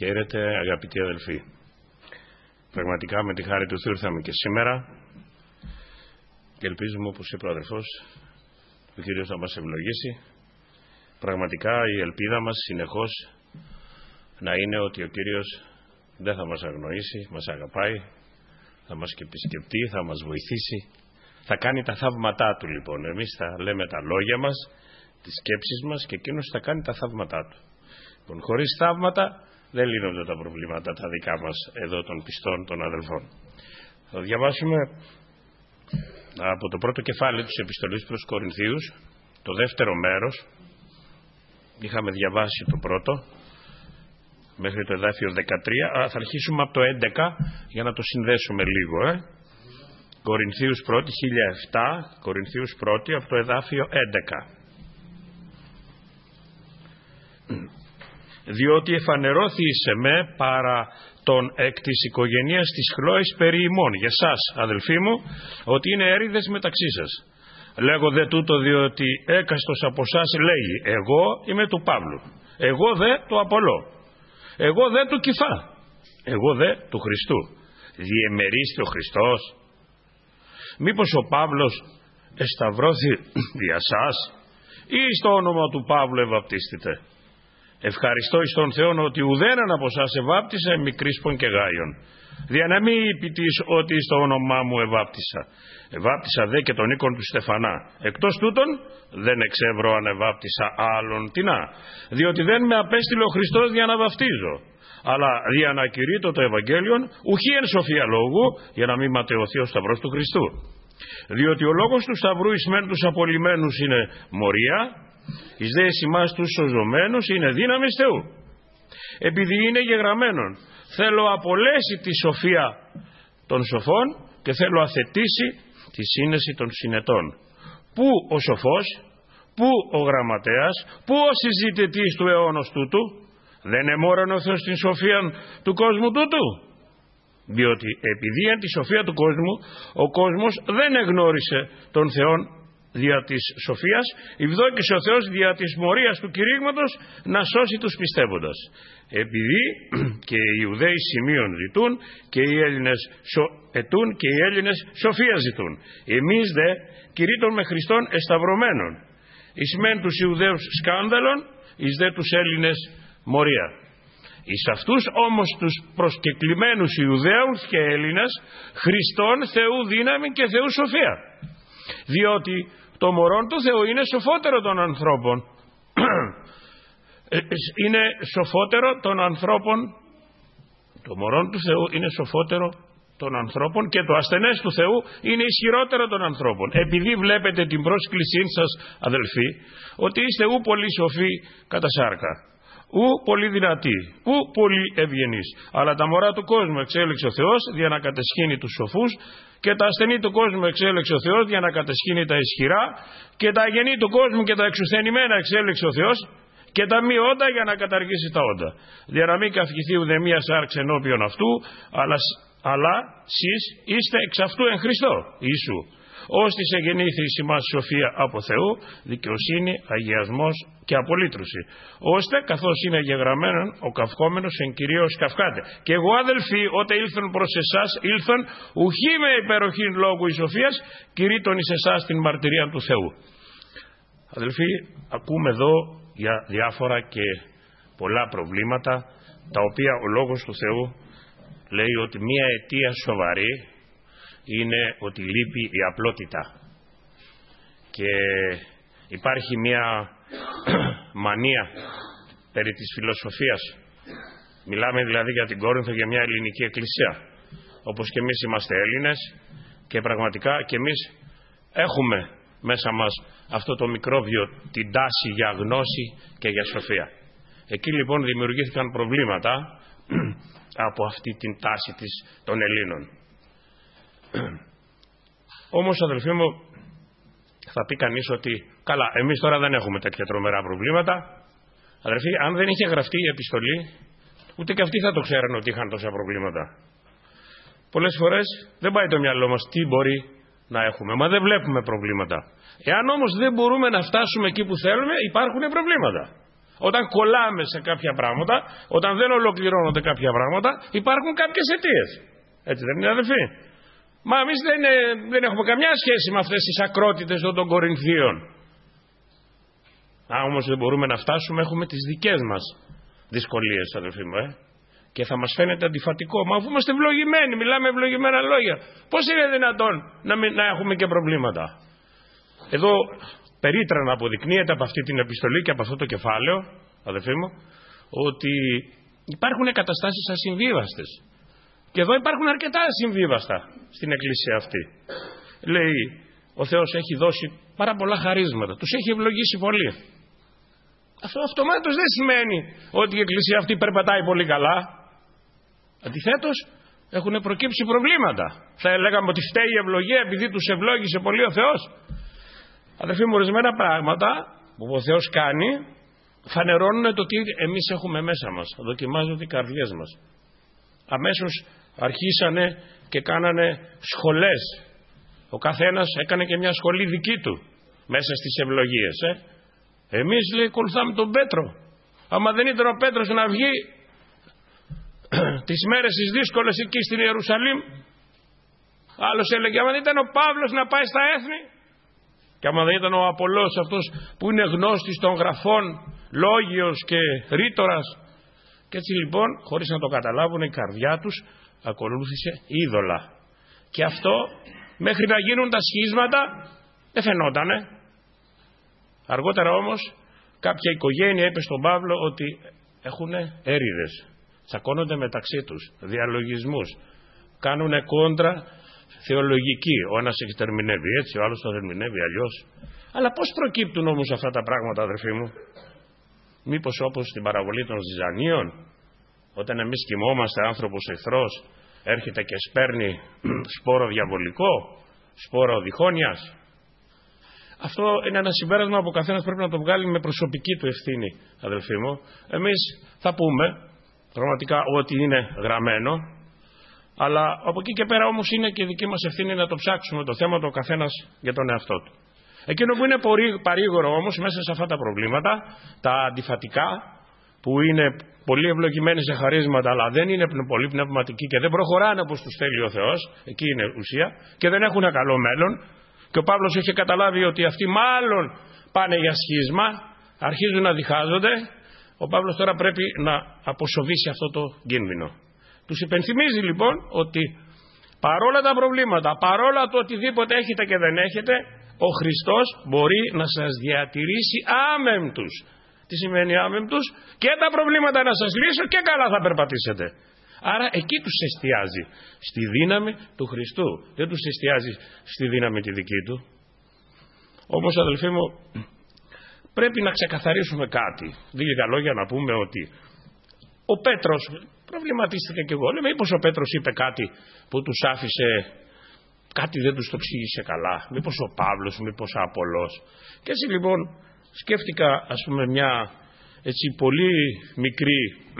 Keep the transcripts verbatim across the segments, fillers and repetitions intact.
Χαίρετε αγαπητοί αδελφοί. Πραγματικά με τη χάρη του Θεού ήρθαμε και σήμερα και ελπίζουμε, όπως είπε ο αδελφός, ο Κύριος να μας ευλογήσει. Πραγματικά η ελπίδα μας συνεχώς να είναι ότι ο Κύριος δεν θα μας αγνοήσει, μας αγαπάει, θα μας και επισκεπτεί, θα μας βοηθήσει, θα κάνει τα θαύματά Του. Λοιπόν, εμείς θα λέμε τα λόγια μας, τις σκέψεις μας και εκείνος θα κάνει τα θαύματά Του. Λοιπόν, χωρίς θαύματα δεν λύνονται τα προβλήματα τα δικά μας εδώ των πιστών των αδελφών. Θα διαβάσουμε από το πρώτο κεφάλαιο της επιστολής προς Κορινθίους, το δεύτερο μέρος. Είχαμε διαβάσει το πρώτο μέχρι το εδάφιο δεκατρία. Α, θα αρχίσουμε από το έντεκα για να το συνδέσουμε λίγο. Ε. Κορινθίους πρώτη, χίλια επτά, Κορινθίους πρώτη, από το εδάφιο έντεκα. Διότι εφανερώθη σε με παρά τον εκ της οικογένειας της Χλώης περί ημών, για σας αδελφοί μου, ότι είναι έρηδες μεταξύ σας. Λέγω δε τούτο διότι έκαστος από σας λέγει, εγώ είμαι του Παύλου, εγώ δε του Απολώ, εγώ δε του Κηφά, εγώ δε του Χριστού. Διεμερίστε ο Χριστός? Μήπως ο Παύλος εσταυρώθη δια σας ή στο όνομα του Παύλου ευαπτίστητε? Ευχαριστώ εις τον Θεόν ότι ουδέναν από σας ευάπτισε μη Κρίσπον και Γάιον, δια να μην υπητής ότι στο όνομά μου ευάπτισα. Ευάπτισα δε και τον οίκον του Στεφανά. Εκτός τούτων δεν εξεύρω αν ευάπτισα άλλον τινά, διότι δεν με απέστειλε ο Χριστός για να βαφτίζω, αλλά δια να κηρύττω το Ευαγγέλιον, ουχή εν σοφία λόγου, για να μην ματαιωθεί ο σταυρός του Χριστού. Διότι ο λόγος του σταυρού εις μεν τους απολυμένους είναι μορία, εις δε εις ημάς τους σωζωμένους είναι δύναμις Θεού. Επειδή είναι γεγραμμένον, θέλω απολέσει τη σοφία των σοφών και θέλω αθετήσει τη σύνεση των συνετών. Πού ο σοφός, πού ο γραμματέας, πού ο συζητητής του αιώνος τούτου? Δεν εμόρανε ο Θεός την σοφία του κόσμου τούτου? Διότι επειδή εν τη σοφία του κόσμου ο κόσμος δεν εγνώρισε τον Θεόν δια της σοφίας, ευδόκησε ο Θεός δια της μορίας του κηρύγματος να σώσει τους πιστεύοντας. Επειδή και οι Ιουδαίοι σημείων ζητούν και οι Έλληνες σο... ετούν και οι Έλληνες σοφία ζητούν. Εμείς δε κηρύττων με Χριστόν εσταυρωμένων. Εις μεν τους Ιουδαίους σκάνδαλον, εις δε τους Έλληνες μορία. Εις αυτούς όμως τους προσκεκλημένους Ιουδαίους και Έλληνες Χριστόν Θεού δύναμη και Θεού σοφία. Διότι το μωρόν του Θεού είναι σοφότερο των ανθρώπων. Είναι σοφότερο των ανθρώπων. Το μωρόν του Θεού είναι σοφότερο των ανθρώπων και το ασθενές του Θεού είναι ισχυρότερο των ανθρώπων. Επειδή βλέπετε την πρόσκλησή σας αδελφοί, ότι είστε ου πολύ σοφοί κατά σάρκα, ου πολύ δυνατοί, ου πολύ ευγενείς, αλλά τα μωρά του κόσμου εξέλεξε ο Θεός για να κατεσχύνει τους σοφούς, και τα ασθενή του κόσμου εξέλεξε ο Θεός για να κατεσχύνει τα ισχυρά, και τα αγενή του κόσμου και τα εξουθενημένα εξέλεξε ο Θεός, και τα μη όντα για να καταργήσει τα όντα. Για να μην καυχηθεί ουδεμία σάρξ ενώπιον αυτού, αλλά, αλλά σεις είστε εξ αυτού εν Χριστώ Ιησού. Ώστις εγεννήθη εις ημάς σοφία από Θεού, δικαιοσύνη, αγιασμός και απολύτρωση, ώστε καθώς είναι γεγραμμένον ο καυχόμενος εν κυρίως καυχάται. Και εγώ αδελφοί, ότε ήλθον προς εσάς, ήλθον ουχή με υπεροχήν λόγου εις σοφίας, κηρύττων εις εσάς την μαρτυρία του Θεού. Αδελφοί, ακούμε εδώ για διάφορα και πολλά προβλήματα, τα οποία ο λόγος του Θεού λέει ότι μία αιτία σοβαρή είναι ότι λείπει η απλότητα και υπάρχει μια μανία περί της φιλοσοφίας. Μιλάμε δηλαδή για την Κόρινθο, για μια ελληνική εκκλησία, όπως και εμείς είμαστε Έλληνες και πραγματικά και εμείς έχουμε μέσα μας αυτό το μικρόβιο, την τάση για γνώση και για σοφία. Εκεί λοιπόν δημιουργήθηκαν προβλήματα από αυτή την τάση της των Ελλήνων. Όμως αδελφοί μου, θα πει κανείς ότι καλά, εμείς τώρα δεν έχουμε τέτοια τρομερά προβλήματα. Αδελφοί, αν δεν είχε γραφτεί η επιστολή, ούτε και αυτοί θα το ξέραν ότι είχαν τόσα προβλήματα. Πολλές φορές δεν πάει το μυαλό μας τι μπορεί να έχουμε, μα δεν βλέπουμε προβλήματα. Εάν όμως δεν μπορούμε να φτάσουμε εκεί που θέλουμε, υπάρχουν προβλήματα. Όταν κολλάμε σε κάποια πράγματα, όταν δεν ολοκληρώνονται κάποια πράγματα, υπάρχουν κάποιες αιτίες. Έτσι δεν είναι, αδελφοί? Μα εμείς δεν, δεν έχουμε καμιά σχέση με αυτές τις ακρότητες των Κορινθίων. Α, όμως δεν μπορούμε να φτάσουμε, έχουμε τις δικές μας δυσκολίες, αδελφοί μου, ε? Και θα μας φαίνεται αντιφατικό. Μα αφού είμαστε ευλογημένοι, μιλάμε ευλογημένα λόγια, πώς είναι δυνατόν να, μην, να έχουμε και προβλήματα? Εδώ περίτρανα αποδεικνύεται από αυτή την επιστολή και από αυτό το κεφάλαιο, αδελφοί μου, ότι υπάρχουν καταστάσεις ασυμβίβαστες. Και εδώ υπάρχουν αρκετά ασυμβίβαστα στην εκκλησία αυτή. Λέει, ο Θεός έχει δώσει πάρα πολλά χαρίσματα, τους έχει ευλογήσει πολύ. Αυτό αυτομάτως δεν σημαίνει ότι η εκκλησία αυτή περπατάει πολύ καλά. Αντιθέτως, έχουν προκύψει προβλήματα. Θα λέγαμε ότι φταίει η ευλογία επειδή τους ευλόγησε πολύ ο Θεός. Αδελφοί μου, ορισμένα πράγματα που ο Θεός κάνει φανερώνουν το τι εμείς έχουμε μέσα μας. Δοκιμάζονται οι καρδιές μας. Αμέσως αρχίσανε και κάνανε σχολές. Ο καθένας έκανε και μια σχολή δική του μέσα στις ευλογίες. Ε. Εμείς, λέει, ακολουθάμε τον Πέτρο. Άμα δεν ήταν ο Πέτρος να βγει τις μέρες τις δύσκολες εκεί στην Ιερουσαλήμ, άλλος έλεγε, άμα δεν ήταν ο Παύλος να πάει στα έθνη, και άμα δεν ήταν ο Απολός αυτός που είναι γνώστης των γραφών, λόγιος και ρήτορας. Και έτσι λοιπόν, χωρίς να το καταλάβουν, η καρδιά τους ακολούθησε είδωλα. Και αυτό μέχρι να γίνουν τα σχίσματα δεν φαινότανε. Αργότερα όμως κάποια οικογένεια είπε στον Παύλο ότι έχουν έρηδες, τσακώνονται μεταξύ τους, διαλογισμούς, κάνουν κόντρα θεολογική. Ο ένας έχει ερμηνεύει έτσι, ο άλλος το ερμηνεύει αλλιώς. Αλλά πώς προκύπτουν όμως αυτά τα πράγματα, αδερφοί μου? Μήπως όπως στην παραβολή των Ζυζανίων, όταν εμείς κοιμόμαστε, άνθρωπος εχθρός έρχεται και σπέρνει σπόρο διαβολικό, σπόρο διχόνιας? Αυτό είναι ένα συμπέρασμα που ο καθένας πρέπει να το βγάλει με προσωπική του ευθύνη, αδελφοί μου. Εμείς θα πούμε πραγματικά ότι είναι γραμμένο, αλλά από εκεί και πέρα όμως είναι και δική μας ευθύνη να το ψάξουμε το θέμα, το καθένας για τον εαυτό του. Εκείνο που είναι παρήγορο όμως μέσα σε αυτά τα προβλήματα, τα αντιφατικά, που είναι πολύ ευλογημένοι σε χαρίσματα, αλλά δεν είναι πολύ πνευματικοί και δεν προχωράνε όπως τους θέλει ο Θεός, εκεί είναι ουσία, και δεν έχουν καλό μέλλον. Και ο Παύλος είχε καταλάβει ότι αυτοί μάλλον πάνε για σχίσμα, αρχίζουν να διχάζονται. Ο Παύλος τώρα πρέπει να αποσοβήσει αυτό το κίνδυνο. Τους υπενθυμίζει λοιπόν ότι παρόλα τα προβλήματα, παρόλα το οτιδήποτε έχετε και δεν έχετε, ο Χριστός μπορεί να σας διατηρήσει άμεμπτους. Τι σημαίνει άμεμπτους? Και τα προβλήματα να σας λύσω και καλά θα περπατήσετε. Άρα εκεί τους εστιάζει, στη δύναμη του Χριστού. Δεν τους εστιάζει στη δύναμη τη δική του. Όμως, αδελφοί μου, πρέπει να ξεκαθαρίσουμε κάτι. Λίγα λόγια να πούμε ότι ο Πέτρος, προβληματίστηκα κι εγώ, λέμε μήπως ο Πέτρος είπε κάτι που τους άφησε, κάτι δεν τους το εξήγησε καλά. Μήπως ο Παύλος, μήπως ο Απολός. Και έτσι λοιπόν σκέφτηκα, ας πούμε, μια έτσι πολύ μικρή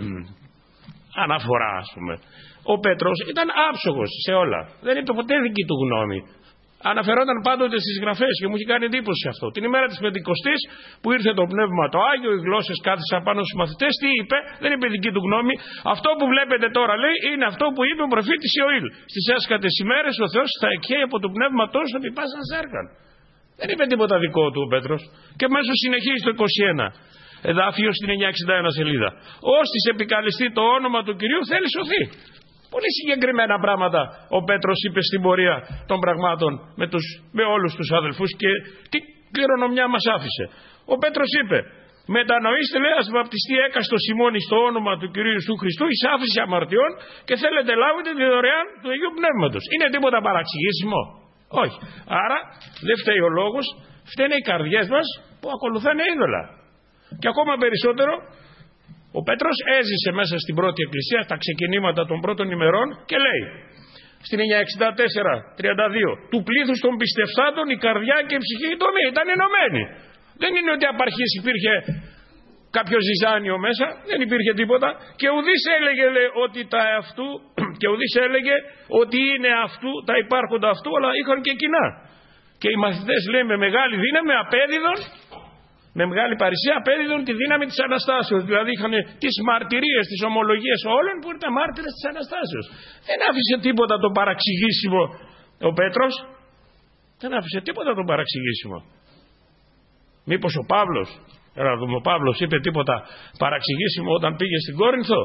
αναφορά, ας πούμε. Ο Πέτρος ήταν άψογος σε όλα. Δεν είπε ποτέ δική του γνώμη. Αναφερόταν πάντοτε στις γραφές και μου είχε κάνει εντύπωση αυτό. Την ημέρα της Πεντηκοστής που ήρθε το Πνεύμα το Άγιο, οι γλώσσες κάθισαν πάνω στους μαθητές. Τι είπε? Δεν είπε δική του γνώμη. Αυτό που βλέπετε τώρα, λέει, είναι αυτό που είπε ο προφήτης Ιωήλ. Στις έσκατες ημέρες ο Θεός θα εκχέει από το Πνεύμα τόσο ότι πάσαν σέρκαν. Δεν είπε τίποτα δικό του ο Πέτρος. Και μέσω συνεχίζει το είκοσι ένα. Εδάφιο στην εννιακόσια εξήντα ένα σελίδα. Όστις επικαλεστεί το όνομα του Κυρίου θέλει σωθεί. Πολύ συγκεκριμένα πράγματα ο Πέτρος είπε στην πορεία των πραγμάτων με, τους, με όλους τους αδελφούς και τι κληρονομιά μας άφησε. Ο Πέτρος είπε, μετανοήστε, λέει, ας βαπτιστεί έκαστο Σιμώνη στο όνομα του Κυρίου Ιησού Χριστού εις άφηση αμαρτιών και θέλετε λάβετε τη δωρεάν του Αγίου Πνεύματος. Είναι τίποτα παραξηγήσιμο? Όχι. Άρα δεν φταίει ο λόγος, φταίνε οι καρδιές μας που ακολουθάνε είδωλα. Και ακόμα περισσότερο, ο Πέτρος έζησε μέσα στην πρώτη εκκλησία τα ξεκινήματα των πρώτων ημερών και λέει στην εννιακόσια εξήντα τέσσερα τριάντα δύο του πλήθους των πιστευτάντων η καρδιά και η ψυχή τομή ήταν ενωμένοι. Δεν είναι ότι απ' αρχής υπήρχε κάποιο ζυζάνιο μέσα, δεν υπήρχε τίποτα και ουδής έλεγε, λέει, ότι τα αυτού και ουδής έλεγε ότι είναι αυτού τα υπάρχοντα αυτού, αλλά είχαν και κοινά. Και οι μαθητές, λέει, με μεγάλη δύναμη απέδιδον με μεγάλη παρησία απέδιδον τη δύναμη της Αναστάσεως. Δηλαδή είχαν τις μαρτυρίες, τις ομολογίες όλων που ήταν μάρτυρες της Αναστάσεως. Δεν άφησε τίποτα το παραξηγήσιμο ο Πέτρος. Δεν άφησε τίποτα το παραξηγήσιμο. Μήπως ο Παύλος, έλα δούμε, ο Παύλος είπε τίποτα παραξηγήσιμο όταν πήγε στην Κόρινθο?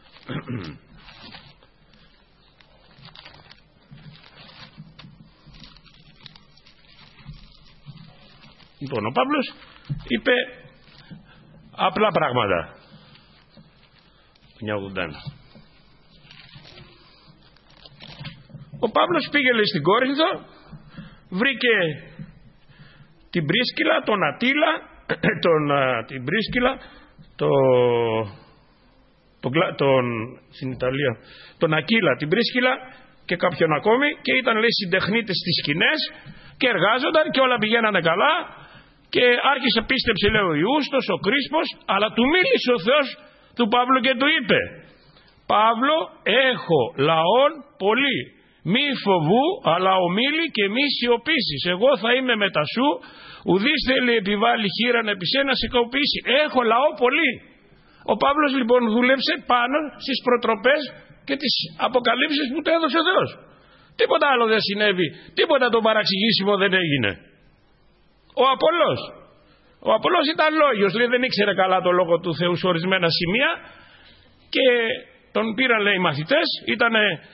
Λοιπόν, ο Παύλος είπε απλά πράγματα. Ο Παύλος πήγε, λέει, στην Κόρινθο, βρήκε την Πρίσκυλα, τον Ατήλα, τον, την Πρίσκυλα, το, τον, τον, στην Ιταλία, τον Ακύλα, την Πρίσκυλα και κάποιον ακόμη, και ήταν, λέει, συντεχνίτες στις σκηνές και εργάζονταν και όλα πηγαίνανε καλά. Και άρχισε, πίστεψε, λέει, ο Ιούστος, ο Κρίσπος, αλλά του μίλησε ο Θεός του Παύλου και του είπε: Παύλο, έχω λαόν πολύ, μη φοβού, αλλά ομίλη και μη σιωπήσεις. Εγώ θα είμαι μετά σου, ουδείς θέλει επιβάλλει χείραν επί σένα σηκωπήσει. Έχω λαό πολύ. Ο Παύλος λοιπόν δούλεψε πάνω στις προτροπές και τις αποκαλύψεις που του έδωσε ο Θεός. Τίποτα άλλο δεν συνέβη, τίποτα το παραξηγήσιμο δεν έγινε. Ο Απόλλως, ο Απόλλως ήταν λόγιος, λέει, δεν ήξερε καλά το λόγο του Θεού σε ορισμένα σημεία και τον πήραν, λέει, οι μαθητές, ήταν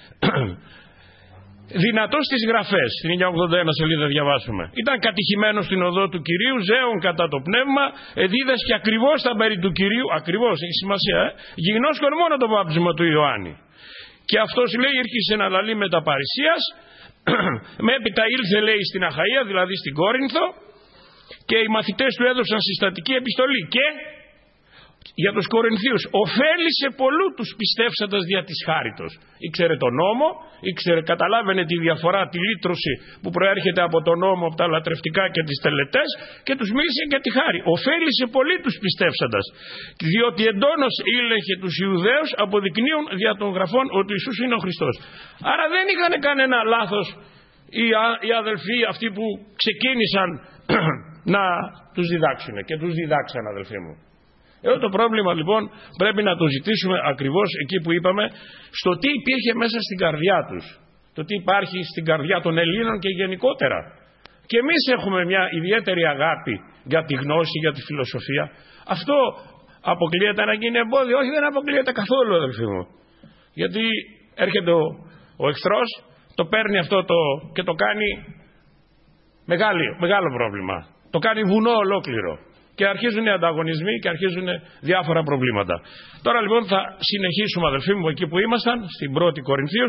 δυνατός στις γραφές. Στην χίλια ογδόντα ένα σελίδα διαβάσουμε. Ήταν κατηχημένος στην οδό του Κυρίου, ζέων κατά το πνεύμα, εδίδασκε ακριβώς τα μέρη του Κυρίου, ακριβώς, έχει σημασία, ε? γιγνώσκον μόνο το βάπτισμα του Ιωάννη. Και αυτός, λέει, ήρθε να λαλεί με τα παρησίας, έπειτα ήλθε, λέει, στην Αχαΐα, δηλαδή στην Κόρινθο, και οι μαθητές του έδωσαν συστατική επιστολή και για τους Κορινθίους ωφέλησε πολλού τους πιστεύσαντας δια της χάριτος. Ήξερε τον νόμο, ήξερε, καταλάβαινε τη διαφορά, τη λύτρωση που προέρχεται από τον νόμο, από τα λατρευτικά και τις τελετές, και τους μίλησε για τη χάρη. Ωφέλησε πολύ τους πιστεύσαντας, διότι εντόνως ήλεγε τους Ιουδαίους αποδεικνύουν δια των γραφών ότι ο Ιησούς είναι ο Χριστός. Άρα δεν είχαν κανένα λάθος οι, οι αδελφοί αυτοί που ξεκίνησαν να τους διδάξουν και τους διδάξαν, αδελφοί μου. Εδώ το πρόβλημα λοιπόν πρέπει να το ζητήσουμε ακριβώς εκεί που είπαμε, στο τι υπήρχε μέσα στην καρδιά τους, το τι υπάρχει στην καρδιά των Ελλήνων και γενικότερα. Και εμείς έχουμε μια ιδιαίτερη αγάπη για τη γνώση, για τη φιλοσοφία. Αυτό αποκλείεται να γίνει εμπόδιο? Όχι, δεν αποκλείεται καθόλου, αδελφοί μου. Γιατί έρχεται ο, ο εχθρός, το παίρνει αυτό το, και το κάνει μεγάλη, μεγάλο πρόβλημα. Το κάνει βουνό ολόκληρο. Και αρχίζουν οι ανταγωνισμοί και αρχίζουν διάφορα προβλήματα. Τώρα λοιπόν θα συνεχίσουμε, αδελφοί μου, εκεί που ήμασταν, στην πρώτη Κορινθίους.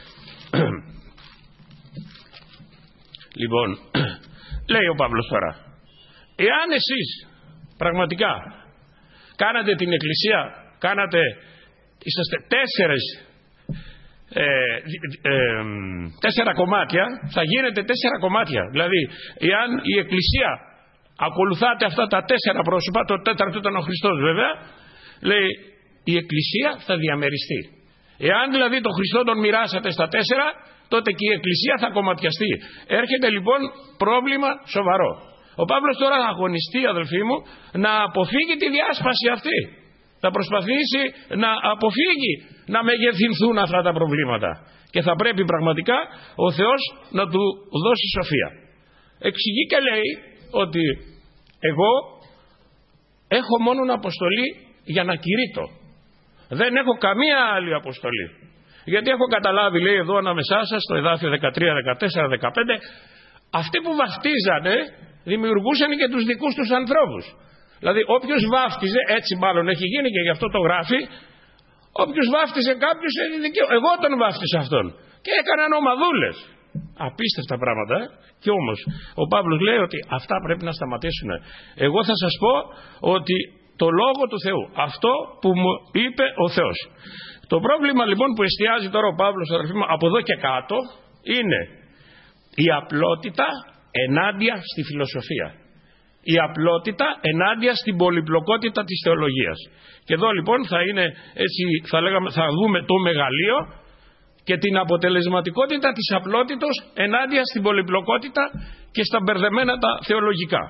Λοιπόν, λέει ο Παύλος τώρα, εάν εσείς πραγματικά κάνατε την εκκλησία, κάνατε, είσαστε τέσσερες ε, ε, τέσσερα κομμάτια, θα γίνετε τέσσερα κομμάτια. Δηλαδή, εάν η εκκλησία ακολουθάτε αυτά τα τέσσερα πρόσωπα, το τέταρτο ήταν ο Χριστός βέβαια, λέει, η εκκλησία θα διαμεριστεί. Εάν δηλαδή το Χριστό τον μοιράσατε στα τέσσερα, τότε και η εκκλησία θα κομματιαστεί. Έρχεται λοιπόν πρόβλημα σοβαρό. Ο Παύλος τώρα θα αγωνιστεί, αδελφοί μου, να αποφύγει τη διάσπαση αυτή. Θα προσπαθήσει να αποφύγει να μεγεθυνθούν αυτά τα προβλήματα. Και θα πρέπει πραγματικά ο Θεός να του δώσει σοφία. Εξηγεί και λέει ότι εγώ έχω μόνο αποστολή για να κηρύττω. Δεν έχω καμία άλλη αποστολή. Γιατί έχω καταλάβει, λέει εδώ ανάμεσά σας, στο εδάφιο δεκατρία, δεκατέσσερα, δεκαπέντε, αυτοί που βαφτίζανε δημιουργούσαν και τους δικούς τους ανθρώπους. Δηλαδή όποιος βάφτιζε, έτσι μάλλον έχει γίνει και γι' αυτό το γράφει, όποιος βάφτιζε κάποιους έχει δικαίωμα. Εγώ τον βάφτισα αυτόν. Και έκαναν ομαδούλες. Απίστευτα πράγματα, ε? Και όμως ο Παύλος λέει ότι αυτά πρέπει να σταματήσουν. Εγώ θα σας πω ότι το λόγο του Θεού, αυτό που μου είπε ο Θεός. Το πρόβλημα λοιπόν που εστιάζει τώρα ο Παύλος, αδελφοί μου, από εδώ και κάτω, είναι η απλότητα ενάντια στη φιλοσοφία. Η απλότητα ενάντια στην πολυπλοκότητα της θεολογίας. Και εδώ λοιπόν θα είναι έτσι, θα λέγαμε, θα δούμε το μεγαλείο και την αποτελεσματικότητα της απλότητος ενάντια στην πολυπλοκότητα και στα μπερδεμένα τα θεολογικά.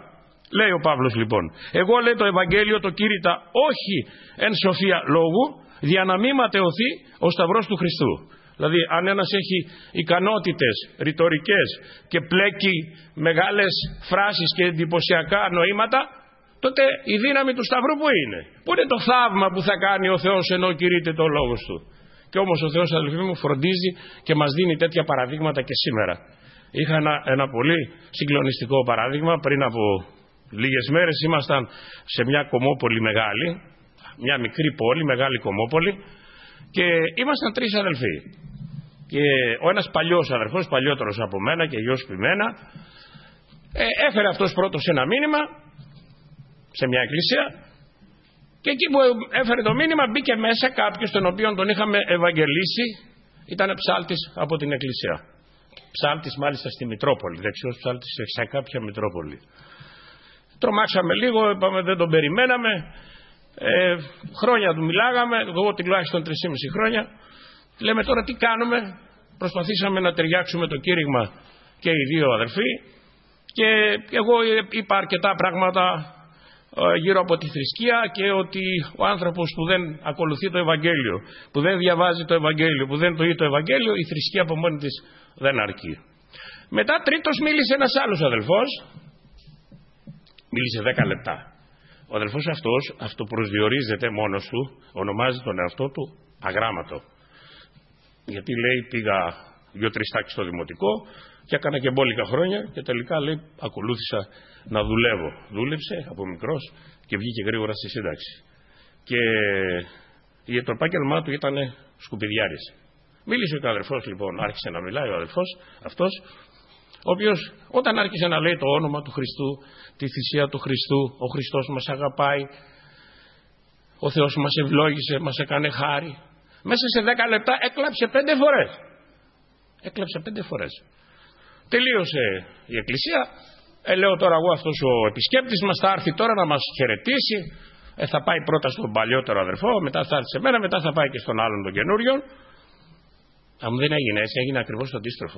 Λέει ο Παύλος λοιπόν, εγώ λέει το Ευαγγέλιο το κήρυτα όχι εν σοφία λόγου, δια να μη ματαιωθεί ο σταυρός του Χριστού. Δηλαδή αν ένας έχει ικανότητες ρητορικές και πλέκει μεγάλες φράσεις και εντυπωσιακά νοήματα, τότε η δύναμη του σταυρού που είναι? Πού είναι το θαύμα που θα κάνει ο Θεός ενώ κηρύττει το λόγος του? Και όμως ο Θεός, αδελφοί μου, φροντίζει και μας δίνει τέτοια παραδείγματα και σήμερα. Είχα ένα, ένα πολύ συγκλονιστικό παράδειγμα. Πριν από λίγες μέρες ήμασταν σε μια κομμόπολη μεγάλη, μια μικρή πόλη, μεγάλη κομμόπολη, και ήμασταν τρεις αδελφοί. Και ο ένας παλιός αδελφός, παλιότερος από μένα και γιος του μένα, ε, έφερε αυτός πρώτος ένα μήνυμα σε μια εκκλησία, και εκεί που έφερε το μήνυμα μπήκε μέσα κάποιος τον οποίον τον είχαμε ευαγγελίσει, ήταν ψάλτης από την εκκλησία. Ψάλτης μάλιστα στη Μητρόπολη, δεξιός ψάλτης σε κάποια Μητρόπολη. Τρομάξαμε λίγο, είπαμε δεν τον περιμέναμε, ε, χρόνια του μιλάγαμε, εγώ τουλάχιστον τρεισήμισι χρόνια. Λέμε τώρα τι κάνουμε? Προσπαθήσαμε να ταιριάξουμε το κήρυγμα και οι δύο αδερφοί, και εγώ είπα αρκετά πράγματα γύρω από τη θρησκεία και ότι ο άνθρωπος που δεν ακολουθεί το Ευαγγέλιο, που δεν διαβάζει το Ευαγγέλιο, που δεν το ή το Ευαγγέλιο, η θρησκεία από μόνη της δεν αρκεί. Μετά τρίτος μίλησε ένας άλλος αδελφός, μίλησε δέκα λεπτά. Ο αδελφός αυτός αυτοπροσδιορίζεται μόνος του, ονομάζει τον εαυτό του αγράμματο. Γιατί λέει πήγα δύο-τρεις τάξεις στο δημοτικό και έκανα και μπόλικα χρόνια και τελικά λέει ακολούθησα να δουλεύω. Δούλεψε από μικρός και βγήκε γρήγορα στη σύνταξη. Και το επάγγελμά του ήταν σκουπιδιάρης. Μίλησε και ο αδελφός λοιπόν, άρχισε να μιλάει ο αδελφός αυτός, ο οποίος όταν άρχισε να λέει το όνομα του Χριστού, τη θυσία του Χριστού, ο Χριστός μας αγαπάει, ο Θεός μας ευλόγησε, μας έκανε χάρη, μέσα σε δέκα λεπτά έκλαψε πέντε φορές. Έκλαψε πέντε φορές. Τελείωσε η εκκλησία. Ε, λέω τώρα εγώ αυτός ο επισκέπτης μας θα έρθει τώρα να μας χαιρετήσει. Ε, θα πάει πρώτα στον παλιότερο αδερφό, μετά θα έρθει σε μένα, μετά θα πάει και στον άλλον τον καινούριο. Αν δεν έγινε έτσι, έγινε ακριβώς το αντίστροφο.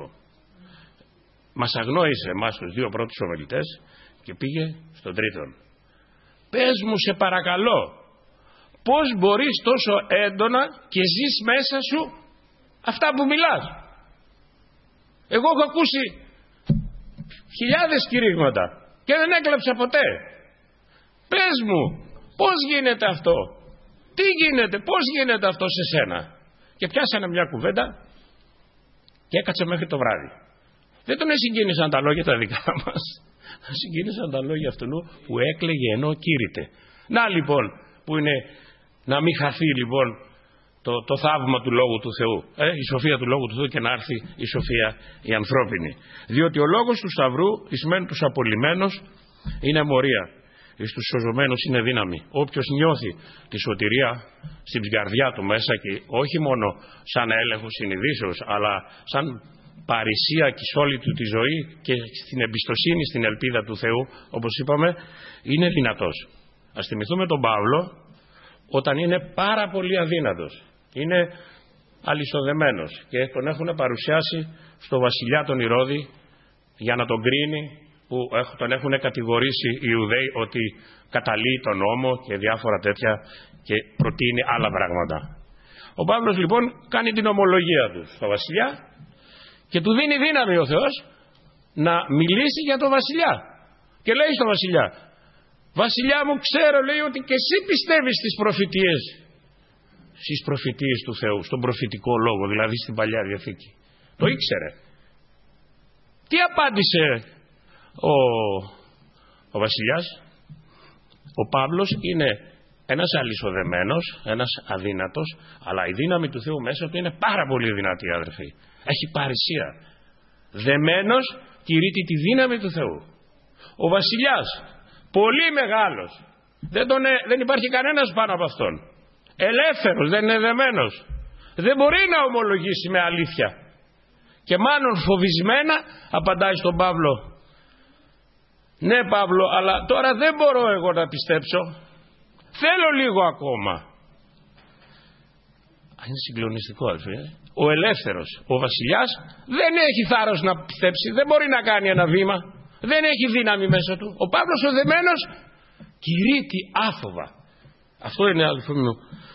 Μας αγνόησε εμάς τους δύο πρώτους ομιλητές και πήγε στον τρίτον. Πες μου σε παρακαλώ, πώς μπορείς τόσο έντονα και ζεις μέσα σου αυτά που μιλάς? Εγώ έχω ακούσει χιλιάδες κηρύγματα και δεν έκλαψα ποτέ. Πες μου, πώς γίνεται αυτό? Τι γίνεται, πώς γίνεται αυτό σε σένα? Και πιάσανε μια κουβέντα και έκατσε μέχρι το βράδυ. Δεν τον συγκίνησαν τα λόγια τα δικά μας, συγκίνησαν τα λόγια αυτού που έκλαιγε ενώ κήρυτε. Να λοιπόν που είναι να μην χαθεί λοιπόν το, το θαύμα του Λόγου του Θεού, ε, η σοφία του Λόγου του Θεού, και να έρθει η σοφία η ανθρώπινη. Διότι ο λόγος του Σταυρού εις μεν τους απολυμμένους είναι μορία, εις τους σωζωμένους είναι δύναμη. Όποιος νιώθει τη σωτηρία στην καρδιά του μέσα, και όχι μόνο σαν έλεγχο συνειδήσεως, αλλά σαν παρησία και σε όλη του τη ζωή και στην εμπιστοσύνη στην ελπίδα του Θεού, όπως είπαμε, είναι δυνατός. Ας θυμηθούμε τον Παύλο όταν είναι πάρα πολύ αδύνατος, είναι αλυσοδεμένος και τον έχουν παρουσιάσει στο βασιλιά τον Ηρώδη για να τον κρίνει, που τον έχουν κατηγορήσει οι Ιουδαίοι ότι καταλύει τον νόμο και διάφορα τέτοια και προτείνει άλλα πράγματα. Ο Παύλος λοιπόν κάνει την ομολογία του στο βασιλιά και του δίνει δύναμη ο Θεός να μιλήσει για τον βασιλιά. Και λέει στο βασιλιά, βασιλιά μου, ξέρω, λέει, ότι και εσύ πιστεύεις στις προφητείες, στις προφητείες του Θεού, στον προφητικό λόγο, δηλαδή στην Παλιά Διαθήκη. Το ήξερε. Τι απάντησε ο, ο βασιλιάς? Ο Παύλος είναι ένας αλυσοδεμένος, ένας αδύνατος, αλλά η δύναμη του Θεού μέσα του είναι πάρα πολύ δυνατή, αδερφοί. Έχει παρησία. Δεμένος κηρύττει τη δύναμη του Θεού. Ο βασιλιάς, πολύ μεγάλος, δεν, τον, δεν υπάρχει κανένας πάνω από αυτόν. Ελεύθερος, δεν είναι δεμένος. Δεν μπορεί να ομολογήσει με αλήθεια. Και μάλλον φοβισμένα απαντάει στον Παύλο, ναι Παύλο, αλλά τώρα δεν μπορώ εγώ να πιστέψω. Θέλω λίγο ακόμα. Είναι συγκλονιστικό, αδελφοί. Ο ελεύθερος, ο βασιλιάς, δεν έχει θάρρος να πιστέψει. Δεν μπορεί να κάνει ένα βήμα. Δεν έχει δύναμη μέσα του. Ο Παύλος ο δεμένος κηρύττει άφοβα. Αυτό είναι, αδελφοί μου,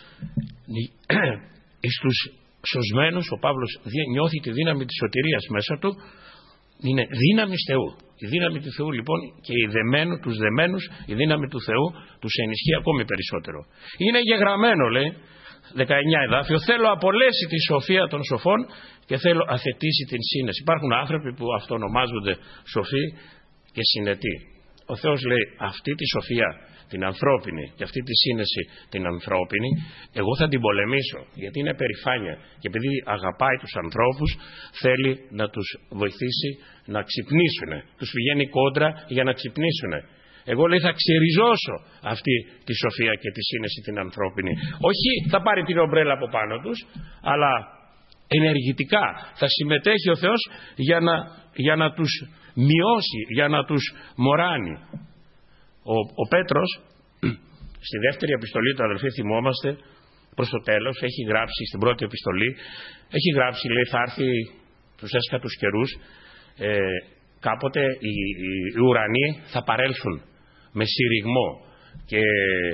στους σωσμένους ο Παύλος νιώθει τη δύναμη της σωτηρίας μέσα του. Είναι δύναμη Θεού. Η δύναμη του Θεού λοιπόν και οι δεμένου, τους δεμένους, η δύναμη του Θεού τους ενισχύει ακόμη περισσότερο. Είναι γεγραμμένο, λέει, δεκαεννιά εδάφιο, θέλω απολέσει τη σοφία των σοφών και θέλω αθετήσει την σύνεση. Υπάρχουν άνθρωποι που αυτονομάζονται σοφοί και συνετοί. Ο Θεός λέει αυτή τη σοφία την ανθρώπινη και αυτή τη σύνεση την ανθρώπινη εγώ θα την πολεμήσω, γιατί είναι περηφάνεια και επειδή αγαπάει τους ανθρώπους θέλει να τους βοηθήσει να ξυπνήσουν. Τους πηγαίνει κόντρα για να ξυπνήσουν. Εγώ, λέει, θα ξεριζώσω αυτή τη σοφία και τη σύνεση την ανθρώπινη. Όχι θα πάρει την ομπρέλα από πάνω τους, αλλά ενεργητικά θα συμμετέχει ο Θεός για να, για να τους μειώσει, για να τους μωράνει. Ο, ο Πέτρος στη δεύτερη επιστολή του, αδελφοί, θυμόμαστε, προς το τέλος έχει γράψει, στην πρώτη επιστολή έχει γράψει, λέει, θα έρθει τους έσκατους καιρούς, ε, κάποτε οι, οι, οι ουρανοί θα παρέλθουν με συρριγμό και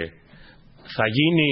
θα γίνει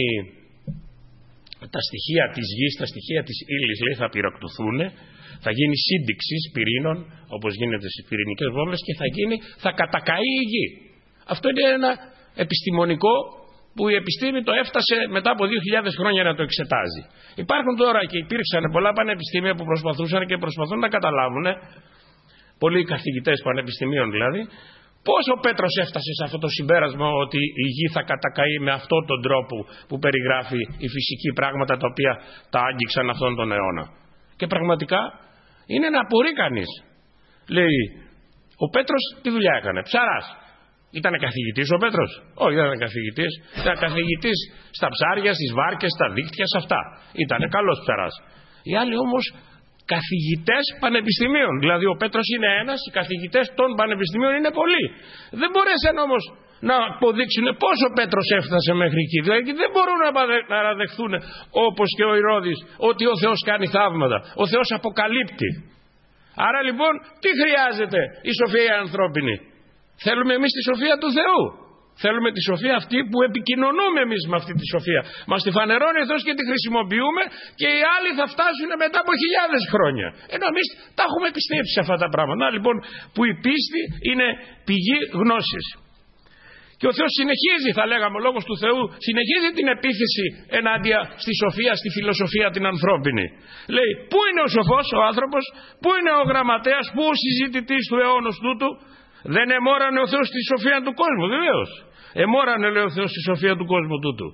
τα στοιχεία της γης, τα στοιχεία της ύλης, λέει, θα πυροκτωθούν, θα γίνει σύνδειξη πυρήνων όπως γίνεται στις πυρηνικές βόμβες και θα γίνει, θα κατακαεί η γη. Αυτό είναι ένα επιστημονικό που η επιστήμη το έφτασε μετά από δύο χιλιάδες χρόνια να το εξετάζει. Υπάρχουν τώρα και υπήρξαν πολλά πανεπιστήμια που προσπαθούσαν και προσπαθούν να καταλάβουν, πολλοί καθηγητές πανεπιστημίων δηλαδή, πώς ο Πέτρος έφτασε σε αυτό το συμπέρασμα ότι η γη θα κατακαεί με αυτόν τον τρόπο που περιγράφει η φυσική πράγματα τα οποία τα άγγιξαν αυτόν τον αιώνα. Και πραγματικά είναι να απορεί κανείς. Λέει, ο Πέτρος τι δουλειά έκανε, ψαράς. Ήταν καθηγητής ο Πέτρος? Όχι, δεν ήταν καθηγητής. Ήταν καθηγητής στα ψάρια, στις βάρκες, στα δίκτυα, σε αυτά. Ήταν καλός ψαράς. Οι άλλοι όμως καθηγητές πανεπιστημίων. Δηλαδή ο Πέτρος είναι ένας, οι καθηγητές των πανεπιστημίων είναι πολλοί. Δεν μπορέσαν όμως να αποδείξουν πώς ο Πέτρος έφτασε μέχρι εκεί. Δηλαδή δεν μπορούν να παραδεχθούν όπως και ο Ηρώδης ότι ο Θεός κάνει θαύματα. Ο Θεός αποκαλύπτει. Άρα λοιπόν τι χρειάζεται η σοφία ανθρώπινη? Θέλουμε εμείς τη σοφία του Θεού. Θέλουμε τη σοφία αυτή που επικοινωνούμε εμείς με αυτή τη σοφία. Μας τη φανερώνει ο Θεός και τη χρησιμοποιούμε και οι άλλοι θα φτάσουν μετά από χιλιάδες χρόνια. Ενώ εμείς τα έχουμε πιστέψει σε αυτά τα πράγματα. Να, λοιπόν, που η πίστη είναι πηγή γνώσης. Και ο Θεός συνεχίζει, θα λέγαμε, ο Λόγος του Θεού συνεχίζει την επίθεση ενάντια στη σοφία, στη φιλοσοφία την ανθρώπινη. Λέει, πού είναι ο σοφός ο άνθρωπος, πού είναι ο γραμματέας, πού ο συζητητής του αιώνος τούτου? Δεν εμόρανε ο Θεός τη σοφία του κόσμου? Βεβαίως. Εμόρανε, λέει, ο Θεός τη σοφία του κόσμου τούτου.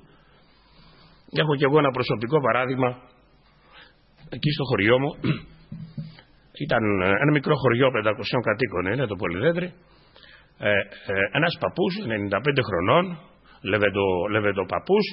Έχω και εγώ ένα προσωπικό παράδειγμα. Εκεί στο χωριό μου, ήταν ένα μικρό χωριό πεντακόσιων κατοίκων, είναι το Πολυδέντρι. Ε, ε, ένας παππούς ενενήντα πέντε χρονών, λεβεντο, λεβεντοπαππούς,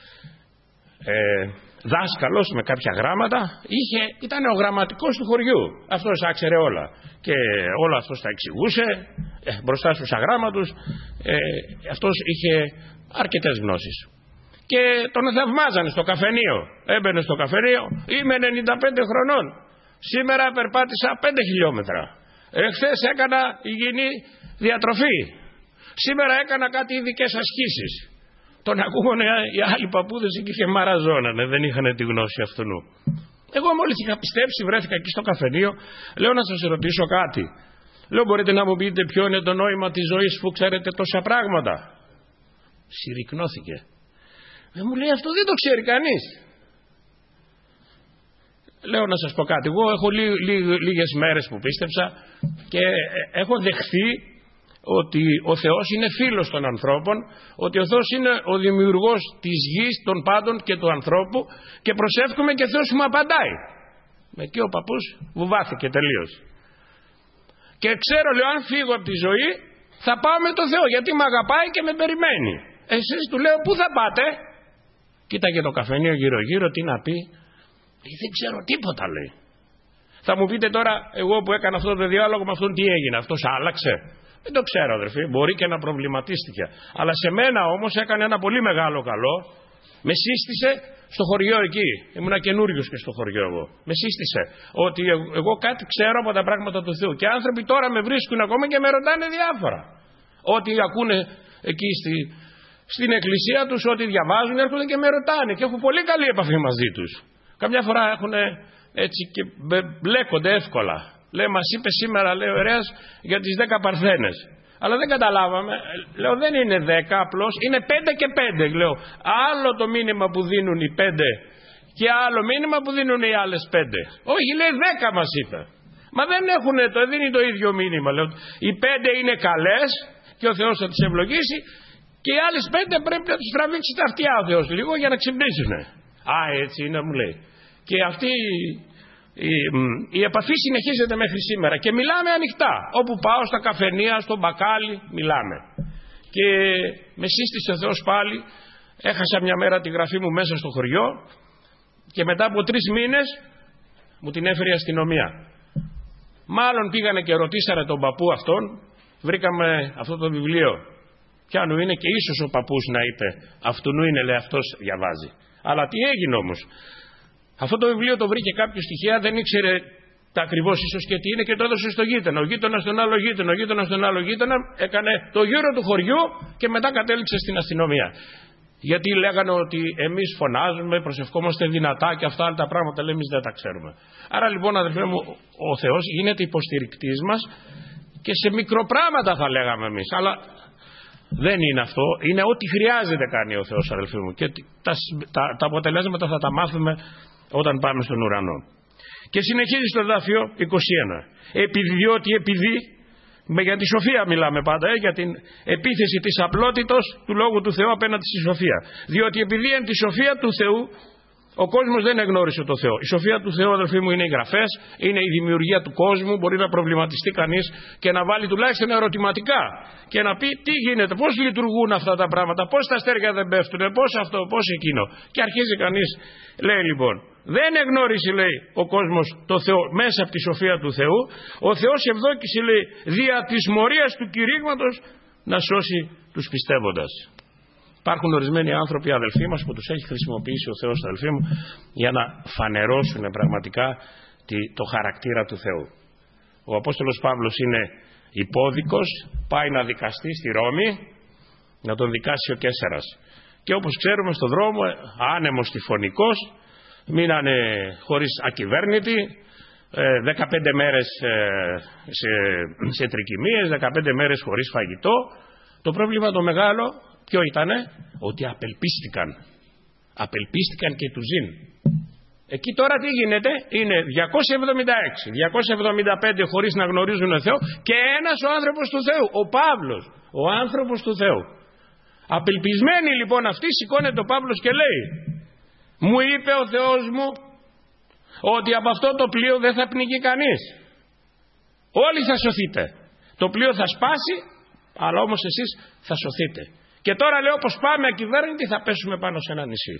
ε, δάσκαλος με κάποια γράμματα, είχε, ήταν ο γραμματικός του χωριού. Αυτός άξερε όλα και όλα αυτός τα εξηγούσε ε, μπροστά στους αγράμματους. ε, αυτός είχε αρκετές γνώσεις και τον θαυμάζανε στο καφενείο. Έμπαινε στο καφενείο, είμαι ενενήντα πέντε χρονών, σήμερα περπάτησα πέντε χιλιόμετρα, εχθές έκανα υγιεινή διατροφή, σήμερα έκανα κάτι ειδικές ασκήσεις. Τον ακούγανε οι άλλοι παππούδες εκεί και μαραζώνανε, δεν είχαν τη γνώση αυτού. Εγώ μόλις είχα πιστέψει, βρέθηκα εκεί στο καφενείο, λέω να σας ρωτήσω κάτι. Λέω, μπορείτε να μου πείτε ποιο είναι το νόημα της ζωής που ξέρετε τόσα πράγματα? Συρρυκνώθηκε. Δεν μου λέει, αυτό δεν το ξέρει κανείς. Λέω να σας πω κάτι. Εγώ έχω λί, λί, λίγες μέρες που πίστεψα και έχω δεχθεί ότι ο Θεός είναι φίλος των ανθρώπων, ότι ο Θεός είναι ο δημιουργός της γης, των πάντων και του ανθρώπου και προσεύχομαι και ο Θεός μου απαντάει. Με εκεί ο παππούς βουβάθηκε τελείως. Και ξέρω, λέω, αν φύγω από τη ζωή θα πάω με τον Θεό γιατί με αγαπάει και με περιμένει. Εσείς, του λέω, πού θα πάτε? Κοίταγε το καφενείο γύρω γύρω, τι να πει? Δεν ξέρω τίποτα, λέει. Θα μου πείτε τώρα, εγώ που έκανα αυτό το διάλογο με αυτόν, τι έγινε? Αυτός άλλαξε? Δεν το ξέρω, αδερφοί, μπορεί και να προβληματίστηκε. Αλλά σε μένα όμως έκανε ένα πολύ μεγάλο καλό. Με σύστησε στο χωριό εκεί, ήμουνα καινούριος και στο χωριό εγώ, με σύστησε ότι εγώ κάτι ξέρω από τα πράγματα του Θεού. Και άνθρωποι τώρα με βρίσκουν ακόμα και με ρωτάνε διάφορα. Ό,τι ακούνε εκεί στη, στην εκκλησία τους, ό,τι διαβάζουν, έρχονται και με ρωτάνε και έχω πολύ καλή επαφή μαζί τους. Καμιά φορά έχουν έτσι και μπλέκονται εύκολα. Λέει, μας είπε σήμερα, λέει ο ιερέας, για τις δέκα παρθένες. Αλλά δεν καταλάβαμε. Λέω, δεν είναι δέκα απλώς, είναι πέντε και πέντε. Λέω, άλλο το μήνυμα που δίνουν οι πέντε και άλλο μήνυμα που δίνουν οι άλλες πέντε. Όχι, λέει δέκα μας είπε. Μα δεν έχουν, το δίνει το ίδιο μήνυμα. Λέω, οι πέντε είναι καλές και ο Θεός θα τις ευλογήσει και οι άλλες πέντε πρέπει να τους τραβήξει τα αυτιά ο Θεός λίγο για να ξυπνήσουν. Α, έτσι είναι, μου λέει. Και αυτή η, η επαφή συνεχίζεται μέχρι σήμερα και μιλάμε ανοιχτά. Όπου πάω, στα καφενεία, στο μπακάλι, μιλάμε. Και με σύστησε ο Θεός πάλι. Έχασα μια μέρα τη γραφή μου μέσα στο χωριό και μετά από τρεις μήνες μου την έφερε η αστυνομία. Μάλλον πήγανε και ρωτήσανε τον παππού αυτόν. Βρήκαμε αυτό το βιβλίο. Πιάνου είναι και ίσως ο παππούς να είπε αυτού είναι, λέει, αυτός διαβάζει. Αλλά τι έγινε όμως? Αυτό το βιβλίο το βρήκε κάποιος τυχαία, δεν ήξερε τα ακριβώς ίσως και τι είναι και το έδωσε στο γείτονα. Ο γείτονας στον άλλο γείτονα, ο γείτονας στον άλλο γείτονα, έκανε το γύρο του χωριού και μετά κατέληξε στην αστυνομία. Γιατί λέγανε ότι εμείς φωνάζουμε, προσευχόμαστε δυνατά και αυτά, αλλά τα πράγματα λέμε εμείς δεν τα ξέρουμε. Άρα λοιπόν, αδελφέ μου, ο Θεός γίνεται υποστηρικτής μας και σε μικροπράγματα θα λέγαμε εμείς. Αλλά δεν είναι αυτό, είναι ό,τι χρειάζεται κάνει ο Θεός, αδελφοί μου. Και τα, τα, τα αποτελέσματα θα τα μάθουμε όταν πάμε στον ουρανό. Και συνεχίζει στο εδάφιο είκοσι ένα. Επειδή, διότι επειδή, για τη σοφία μιλάμε πάντα, ε, για την επίθεση της απλότητος του Λόγου του Θεού απέναντι στη σοφία. Διότι επειδή εν τη σοφία του Θεού ο κόσμος δεν εγνώρισε το Θεό. Η σοφία του Θεού, αδελφοί μου, είναι οι γραφές, είναι η δημιουργία του κόσμου. Μπορεί να προβληματιστεί κανείς και να βάλει τουλάχιστον ερωτηματικά και να πει τι γίνεται, πώς λειτουργούν αυτά τα πράγματα, πώς τα αστέρια δεν πέφτουν, πώς αυτό, πώς εκείνο. Και αρχίζει κανείς, λέει λοιπόν, δεν εγνώρισε, λέει, ο κόσμος το Θεό μέσα από τη σοφία του Θεού. Ο Θεός ευδόκησε, λέει, δια της μορίας του κηρύγματος να σώσει τους πιστεύοντας. Υπάρχουν ορισμένοι άνθρωποι, αδελφοί μας, που τους έχει χρησιμοποιήσει ο Θεός, αδελφοί μου, για να φανερώσουν πραγματικά το χαρακτήρα του Θεού. Ο Απόστολος Παύλος είναι υπόδικος, πάει να δικαστεί στη Ρώμη, να τον δικάσει ο Καίσαρας. Και όπως ξέρουμε στον δρόμο, άνεμος τυφωνικός, μείνανε χωρίς ακυβέρνητη, δεκαπέντε μέρες σε, σε τρικυμίες, δεκαπέντε μέρες χωρίς φαγητό. Το πρόβλημα το μεγάλο ποιο ήτανε? Ότι απελπίστηκαν. Απελπίστηκαν και του ζήν. Εκεί τώρα τι γίνεται? Είναι διακόσια εβδομήντα έξι, διακόσια εβδομήντα πέντε χωρίς να γνωρίζουν τον Θεό και ένας ο άνθρωπος του Θεού, ο Παύλος, ο άνθρωπος του Θεού. Απελπισμένοι λοιπόν αυτοί, σηκώνεται ο Παύλος και λέει, μου είπε ο Θεός μου ότι από αυτό το πλοίο δεν θα πνιγεί κανείς. Όλοι θα σωθείτε. Το πλοίο θα σπάσει, αλλά όμως εσείς θα σωθείτε. Και τώρα λέω, όπως πάμε ακυβέρνητοι, θα πέσουμε πάνω σε ένα νησί.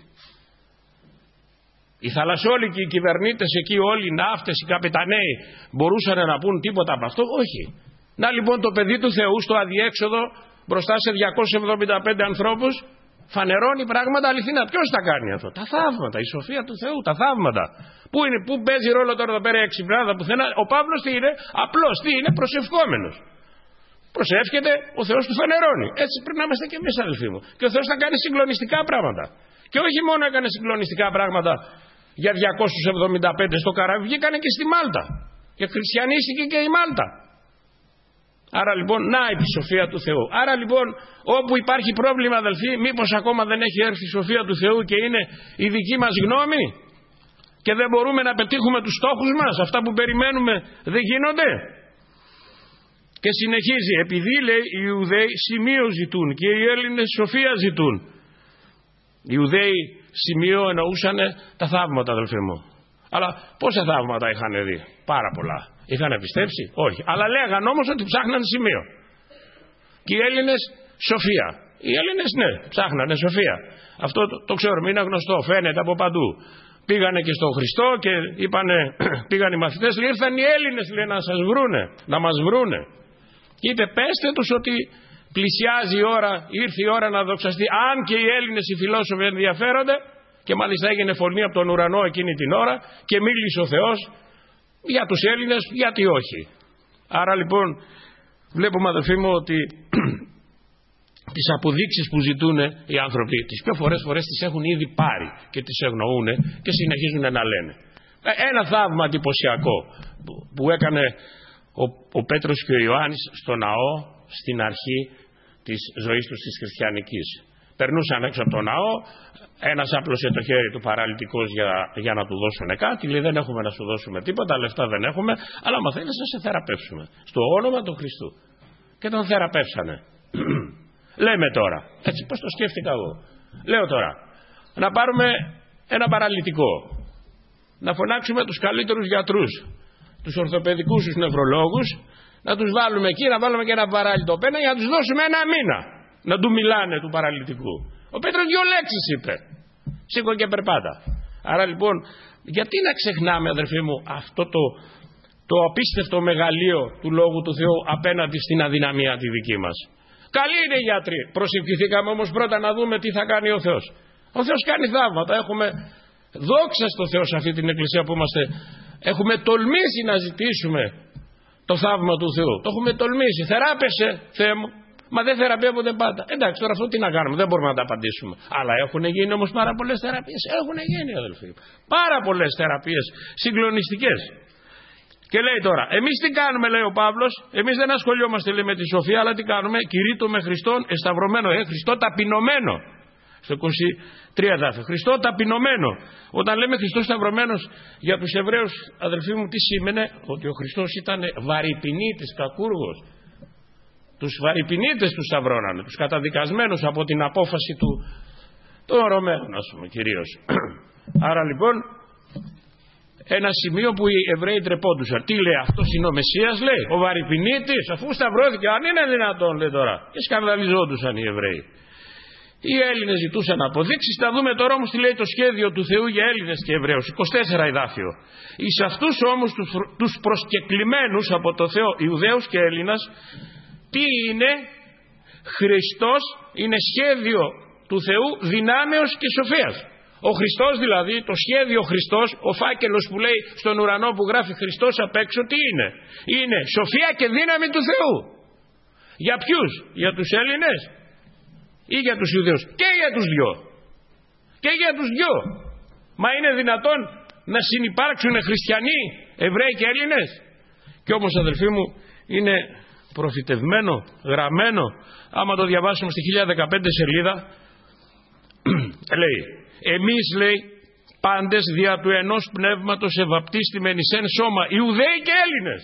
Οι θαλασσόλικοι, οι κυβερνήτες εκεί, όλοι οι ναύτες, οι καπεταναίοι μπορούσαν να πούν τίποτα από αυτό? Όχι. Να λοιπόν το παιδί του Θεού στο αδιέξοδο μπροστά σε διακόσιους εβδομήντα πέντε ανθρώπους φανερώνει πράγματα αληθινά. Ποιος τα κάνει αυτό? Τα θαύματα, η σοφία του Θεού, τα θαύματα. Πού είναι, πού παίζει ρόλο τώρα εδώ πέρα η εξυπνάδα πουθενά? Ο Παύλος τι είναι? Απλώς τι είναι? Προσευχόμενος. Προσεύχεται, ο Θεός του φανερώνει. Έτσι πρέπει να είμαστε και εμείς, αδελφοί μου. Και ο Θεός θα κάνει συγκλονιστικά πράγματα. Και όχι μόνο έκανε συγκλονιστικά πράγματα για διακόσιους εβδομήντα πέντε στο καράβι, βγήκανε και στη Μάλτα. Και χριστιανίστηκε και η Μάλτα. Άρα λοιπόν, να η σοφία του Θεού. Άρα λοιπόν, όπου υπάρχει πρόβλημα, αδελφοί, μήπως ακόμα δεν έχει έρθει η σοφία του Θεού και είναι η δική μας γνώμη και δεν μπορούμε να πετύχουμε τους στόχους μας, αυτά που περιμένουμε δεν γίνονται? Και συνεχίζει, επειδή λέει οι Ιουδαίοι σημείο ζητούν και οι Έλληνες σοφία ζητούν. Οι Ιουδαίοι σημείο εννοούσαν τα θαύματα, αδελφοί μου. Αλλά πόσα θαύματα είχαν δει? Πάρα πολλά. Είχαν πιστέψει? Όχι. Αλλά λέγαν όμως ότι ψάχναν σημείο. Και οι Έλληνες σοφία. Οι Έλληνες ναι, ψάχνανε σοφία. Αυτό το, το ξέρουμε, είναι γνωστό, φαίνεται από παντού. Πήγανε και στον Χριστό και είπανε, πήγαν οι μαθητές, λέει, ήρθαν οι Έλληνες, λέει, να σας βρούνε, να μας βρούνε. Και είπε, πέστε τους ότι πλησιάζει η ώρα, ήρθε η ώρα να δοξαστεί. Αν και οι Έλληνες οι φιλόσοφοι ενδιαφέρονται και μάλιστα έγινε φωνή από τον ουρανό εκείνη την ώρα και μίλησε ο Θεός για τους Έλληνες, γιατί όχι. Άρα λοιπόν βλέπουμε, αδελφοί μου, ότι τις αποδείξεις που ζητούν οι άνθρωποι τις πιο φορές φορές τις έχουν ήδη πάρει και τις ευνοούν και συνεχίζουν να λένε. Ένα θαύμα εντυπωσιακό που έκανε ο, ο Πέτρος και ο Ιωάννης στο ναό στην αρχή της ζωής τους της χριστιανικής. Περνούσαν έξω από το ναό, ένας άπλωσε το χέρι του παραλυτικός για, για να του δώσουν κάτι, λέει δεν έχουμε να σου δώσουμε τίποτα, λεφτά δεν έχουμε, αλλά άμα θέλεις να σε θεραπεύσουμε στο όνομα του Χριστού. Και τον θεραπεύσανε. Λέμε τώρα, έτσι πώς το σκέφτηκα εγώ, λέω τώρα να πάρουμε ένα παραλυτικό, να φωνάξουμε τους καλύτερους γιατρούς, τους ορθοπαιδικούς, τους νευρολόγους, να τους βάλουμε εκεί, να βάλουμε και ένα παράλυτο πένα για να τους δώσουμε ένα μήνα να του μιλάνε του παραλυτικού. Ο Πέτρος δύο λέξεις είπε, σήκω και περπάτα. Άρα λοιπόν γιατί να ξεχνάμε, αδερφοί μου, αυτό το, το απίστευτο μεγαλείο του Λόγου του Θεού απέναντι στην αδυναμία τη δική μας. Καλοί είναι οι γιατροί, προσευχηθήκαμε όμως πρώτα να δούμε τι θα κάνει ο Θεός. Ο Θεός κάνει θαύματα, έχουμε δόξα στο Θεό σε αυτή την εκκλησία που είμαστε. Έχουμε τολμήσει να ζητήσουμε το θαύμα του Θεού. Το έχουμε τολμήσει. Θεράπευσε, Θεέ μου. Μα δεν θεραπεύονται πάντα. Εντάξει, τώρα αυτό τι να κάνουμε, δεν μπορούμε να τα απαντήσουμε. Αλλά έχουν γίνει όμως πάρα πολλές θεραπείες. Έχουν γίνει, αδελφοί. Πάρα πολλές θεραπείες συγκλονιστικές. Και λέει τώρα, εμείς τι κάνουμε, λέει ο Παύλος, εμείς δεν ασχολιόμαστε, λέει, με τη σοφία, αλλά τι κάνουμε, κηρύττω με Χριστόν εσταυρωμένο, ε, Χριστό ταπεινωμένο. Στο είκοσι τρία δάφιο. Χριστό ταπεινωμένο. Όταν λέμε Χριστός σταυρωμένος για τους Εβραίους, αδελφοί μου, τι σήμαινε? Ότι ο Χριστός ήταν βαρυπινίτης, κακούργος. Τους βαρυπινίτες τους σταυρώνανε, τους καταδικασμένους από την απόφαση του των Ρωμαίων, ας πούμε, κυρίως. Άρα λοιπόν, ένα σημείο που οι Εβραίοι τρεπόντουσαν. Τι λέει, αυτός είναι ο Μεσσίας, λέει, ο βαρυπινίτης, αφού σταυρώθηκε, αν είναι δυνατόν, λέει τώρα. Και σκανδαλιζόντουσαν οι Εβραίοι. Οι Έλληνες ζητούσαν αποδείξεις. Θα δούμε τώρα όμως τι λέει το σχέδιο του Θεού για Έλληνες και Εβραίους. είκοσι τέσσερα εδάφιο. Εις αυτούς όμως τους, τους προσκεκλημένους από το Θεό, Ιουδαίους και Έλληνας, τι είναι? Χριστός είναι σχέδιο του Θεού δυνάμεως και σοφίας. Ο Χριστός δηλαδή, το σχέδιο Χριστός, ο φάκελος που λέει στον ουρανό που γράφει Χριστός απ' έξω, τι είναι? Είναι σοφία και δύναμη του Θεού. Για ποιους? Για τους Έλληνες ή για τους Ιουδαίους? Και για τους δυο. Και για τους δυο. Μα είναι δυνατόν να συνυπάρξουν χριστιανοί, Εβραίοι και Έλληνες? Και όμως, αδελφοί μου, είναι προφητευμένο, γραμμένο. Άμα το διαβάσουμε στη χίλια δεκαπέντε σελίδα, λέει, εμείς, λέει, πάντες δια του ενός πνεύματος ευαπτίστημενοι εν σώμα, Ιουδαίοι και Έλληνες.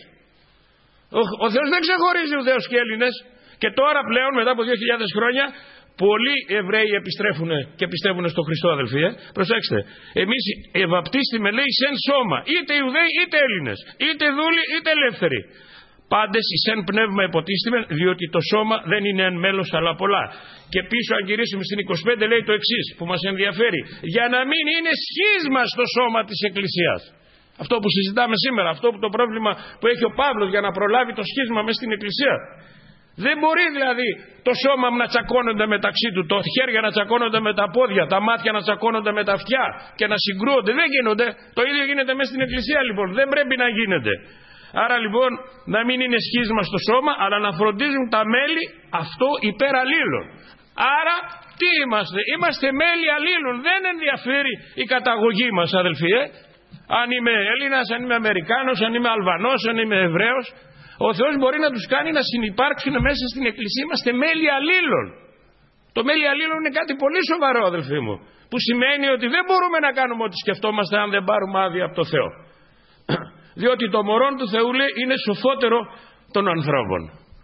Ο, ο Θεός δεν ξεχωρίζει Ιουδαίους και Έλληνες. Και τώρα πλέον, μετά από δύο χιλιάδες χρόνια, πολλοί Εβραίοι επιστρέφουν και πιστεύουν στο Χριστό, αδελφοί. Ε. Προσέξτε, εμείς ευαπτίστημε, λέει, εν σώμα, είτε Ιουδαίοι είτε Έλληνες, είτε δούλοι είτε ελεύθεροι. Πάντες εις εν πνεύμα υποτίστημεν, διότι το σώμα δεν είναι εν μέλος αλλά πολλά. Και πίσω, αν γυρίσουμε στην είκοσι πέντε, λέει το εξής που μας ενδιαφέρει, για να μην είναι σχίσμα στο σώμα της Εκκλησίας. Αυτό που συζητάμε σήμερα, αυτό που το πρόβλημα που έχει ο Παύλος για να προλάβει το σχίσμα μέσα στην Εκκλησία. Δεν μπορεί δηλαδή το σώμα να τσακώνονται μεταξύ του, τα χέρια να τσακώνονται με τα πόδια, τα μάτια να τσακώνονται με τα αυτιά και να συγκρούονται. Δεν γίνονται. Το ίδιο γίνεται μέσα στην Εκκλησία, λοιπόν. Δεν πρέπει να γίνεται. Άρα λοιπόν να μην είναι σχίσμα στο σώμα, αλλά να φροντίζουν τα μέλη αυτό υπέρ αλλήλων. Άρα τι είμαστε? Είμαστε μέλη αλλήλων. Δεν ενδιαφέρει η καταγωγή μας, αδελφοί. Ε? Αν είμαι Έλληνας, αν είμαι Αμερικάνος, αν είμαι Αλβανός, αν είμαι Εβραίος, ο Θεός μπορεί να τους κάνει να συνυπάρξουν μέσα στην Εκκλησία. Είμαστε μέλη αλλήλων. Το μέλη αλλήλων είναι κάτι πολύ σοβαρό, αδελφοί μου. Που σημαίνει ότι δεν μπορούμε να κάνουμε ό,τι σκεφτόμαστε αν δεν πάρουμε άδεια από το Θεό. Διότι το μωρόν του Θεού, λέει, είναι σοφότερο των ανθρώπων.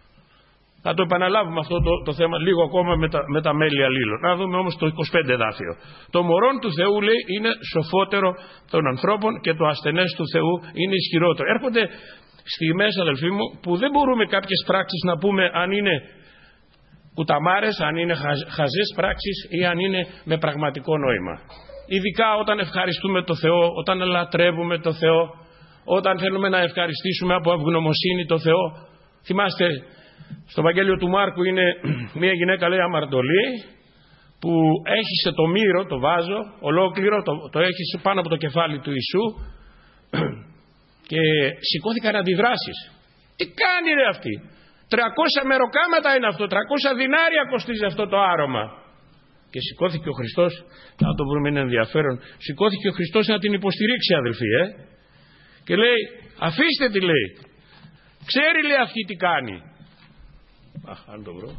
Θα το επαναλάβουμε αυτό το, το θέμα λίγο ακόμα με τα, με τα μέλη αλλήλων. Να δούμε όμως το είκοσι πέντε δάφιο. Το μωρόν του Θεού, λέει, είναι σοφότερο των ανθρώπων και το ασθενές του Θεού είναι ισχυρότερο. Έρχονται στιγμές, αδελφοί μου, που δεν μπορούμε κάποιες πράξεις να πούμε αν είναι κουταμάρες, αν είναι χαζές πράξεις ή αν είναι με πραγματικό νόημα. Ειδικά όταν ευχαριστούμε το Θεό, όταν λατρεύουμε το Θεό, όταν θέλουμε να ευχαριστήσουμε από ευγνωμοσύνη το Θεό. Θυμάστε, στο Ευαγγέλιο του Μάρκου είναι μια γυναίκα, λέει, αμαρτωλή, που έχισε το μύρο, το βάζο ολόκληρο, το, το έχισε πάνω από το κεφάλι του Ιησού και σηκώθηκαν αντιδράσεις. Τι κάνει ρε αυτή? τριακόσια μεροκάματα είναι αυτό, τριακόσια δινάρια κοστίζει αυτό το άρωμα. Και σηκώθηκε ο Χριστός, να το βρούμε, είναι ενδιαφέρον, σηκώθηκε ο Χριστός να την υποστηρίξει, αδελφοί, ε? Και λέει, αφήστε τη, λέει, ξέρει, λέει, αυτή τι κάνει. Αχ, αν το βρω.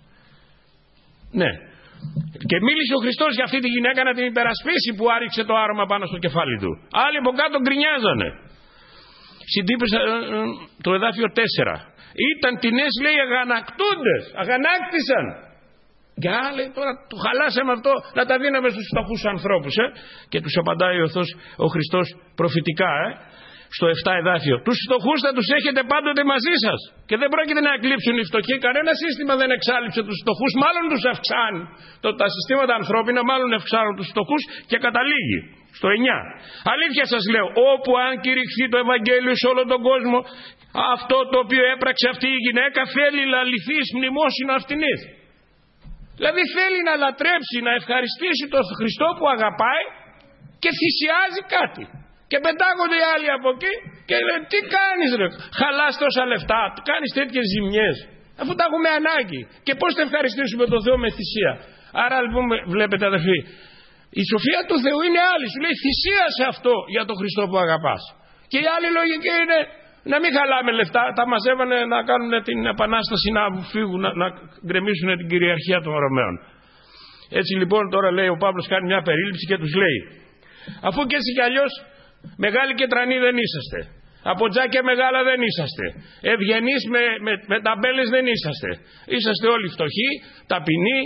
Ναι. Και μίλησε ο Χριστός για αυτή τη γυναίκα να την υπερασπίσει που άριξε το άρωμα πάνω στο κεφάλι του. Άλλοι από κάτω γκρινιάζανε. Συντύπησα το εδάφιο τέσσερα. Ήταν τινές, λέει, αγανακτούντες, αγανάκτησαν. Και άλλοι τώρα το χαλάσαμε αυτό, να τα δίναμε στους φτωχούς ανθρώπους, ε? Και τους απαντάει ο, Θος, ο Χριστός προφητικά, ε? Στο επτά εδάφιο. Τους φτωχούς θα τους έχετε πάντοτε μαζί σας και δεν πρόκειται να εκλείψουν οι φτωχοί. Κανένα σύστημα δεν εξάλληψε τους φτωχούς, μάλλον τους αυξάνει. Το, τα συστήματα ανθρώπινα μάλλον αυξάνουν τους φτωχούς και καταλήγει στο εννιά. Αλήθεια σας λέω, όπου αν κηρυχθεί το Ευαγγέλιο σε όλο τον κόσμο, αυτό το οποίο έπραξε αυτή η γυναίκα θέλει να λυθεί εις μνημόσυνο αυτινής. Δηλαδή θέλει να λατρέψει, να ευχαριστήσει τον Χριστό που αγαπάει και θυσιάζει κάτι. Και πετάγονται οι άλλοι από εκεί και λένε, τι κάνεις ρε, χαλάς τόσα λεφτά, κάνεις τέτοιες ζημιές, αφού τα έχουμε ανάγκη. Και πώς θα ευχαριστήσουμε τον Θεό με θυσία? Άρα λοιπόν βλέπετε, αδερφοί, η σοφία του Θεού είναι άλλη. Σου λέει, θυσίασε αυτό για τον Χριστό που αγαπάς. Και η άλλη λογική είναι να μην χαλάμε λεφτά. Τα μαζεύανε να κάνουν την επανάσταση, να φύγουν, να, να γκρεμίσουν την κυριαρχία των Ρωμαίων. Έτσι λοιπόν τώρα λέει ο Παύλος, κάνει μια περίληψη και τους λέει, αφού και έτσι κι αλλιώς μεγάλοι και τρανοί δεν είσαστε, από τζάκια μεγάλα δεν είσαστε, ευγενείς με, με, με ταμπέλες δεν είσαστε, είσαστε όλοι φτωχοί, ταπεινοί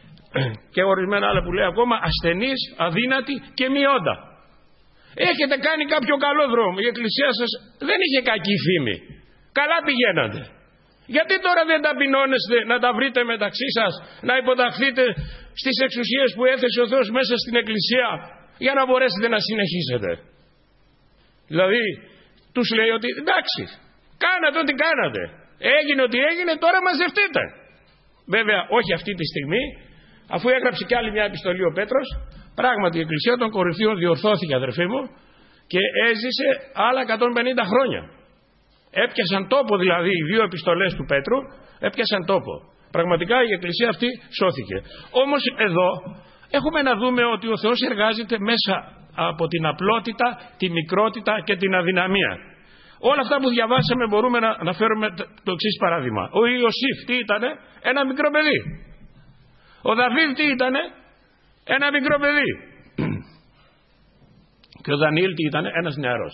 και ορισμένα άλλα που λέει ακόμα, ασθενείς, αδύνατοι και μειόντα. Έχετε κάνει κάποιο καλό δρόμο. Η εκκλησία σας δεν είχε κακή φήμη, καλά πηγαίνατε. Γιατί τώρα δεν ταπεινώνεστε να τα βρείτε μεταξύ σας, να υποταχθείτε στις εξουσίες που έθεσε ο Θεός μέσα στην εκκλησία για να μπορέσετε να συνεχίσετε? Δηλαδή τους λέει ότι εντάξει, κάνατε ό,τι κάνατε, έγινε ό,τι έγινε, τώρα μαζευτείτε. Βέβαια όχι αυτή τη στιγμή, αφού έγραψε κι άλλη μια επιστολή ο Πέτρος. Πράγματι η εκκλησία των Κορινθίων διορθώθηκε, αδερφοί μου, και έζησε άλλα εκατόν πενήντα χρόνια. Έπιασαν τόπο δηλαδή οι δύο επιστολές του Πέτρου, έπιασαν τόπο. Πραγματικά η εκκλησία αυτή σώθηκε. Όμως εδώ έχουμε να δούμε ότι ο Θεός εργάζεται μέσα από την απλότητα, τη μικρότητα και την αδυναμία. Όλα αυτά που διαβάσαμε μπορούμε να, να φέρουμε το εξής παράδειγμα. Ο Ιωσήφ τι ήτανε? Ένα μικρό παιδί. Ο Δαβίδ τι ήτανε? Ένα μικρό παιδί. Και ο Δανιήλ τι ήτανε? Ένας νεαρός.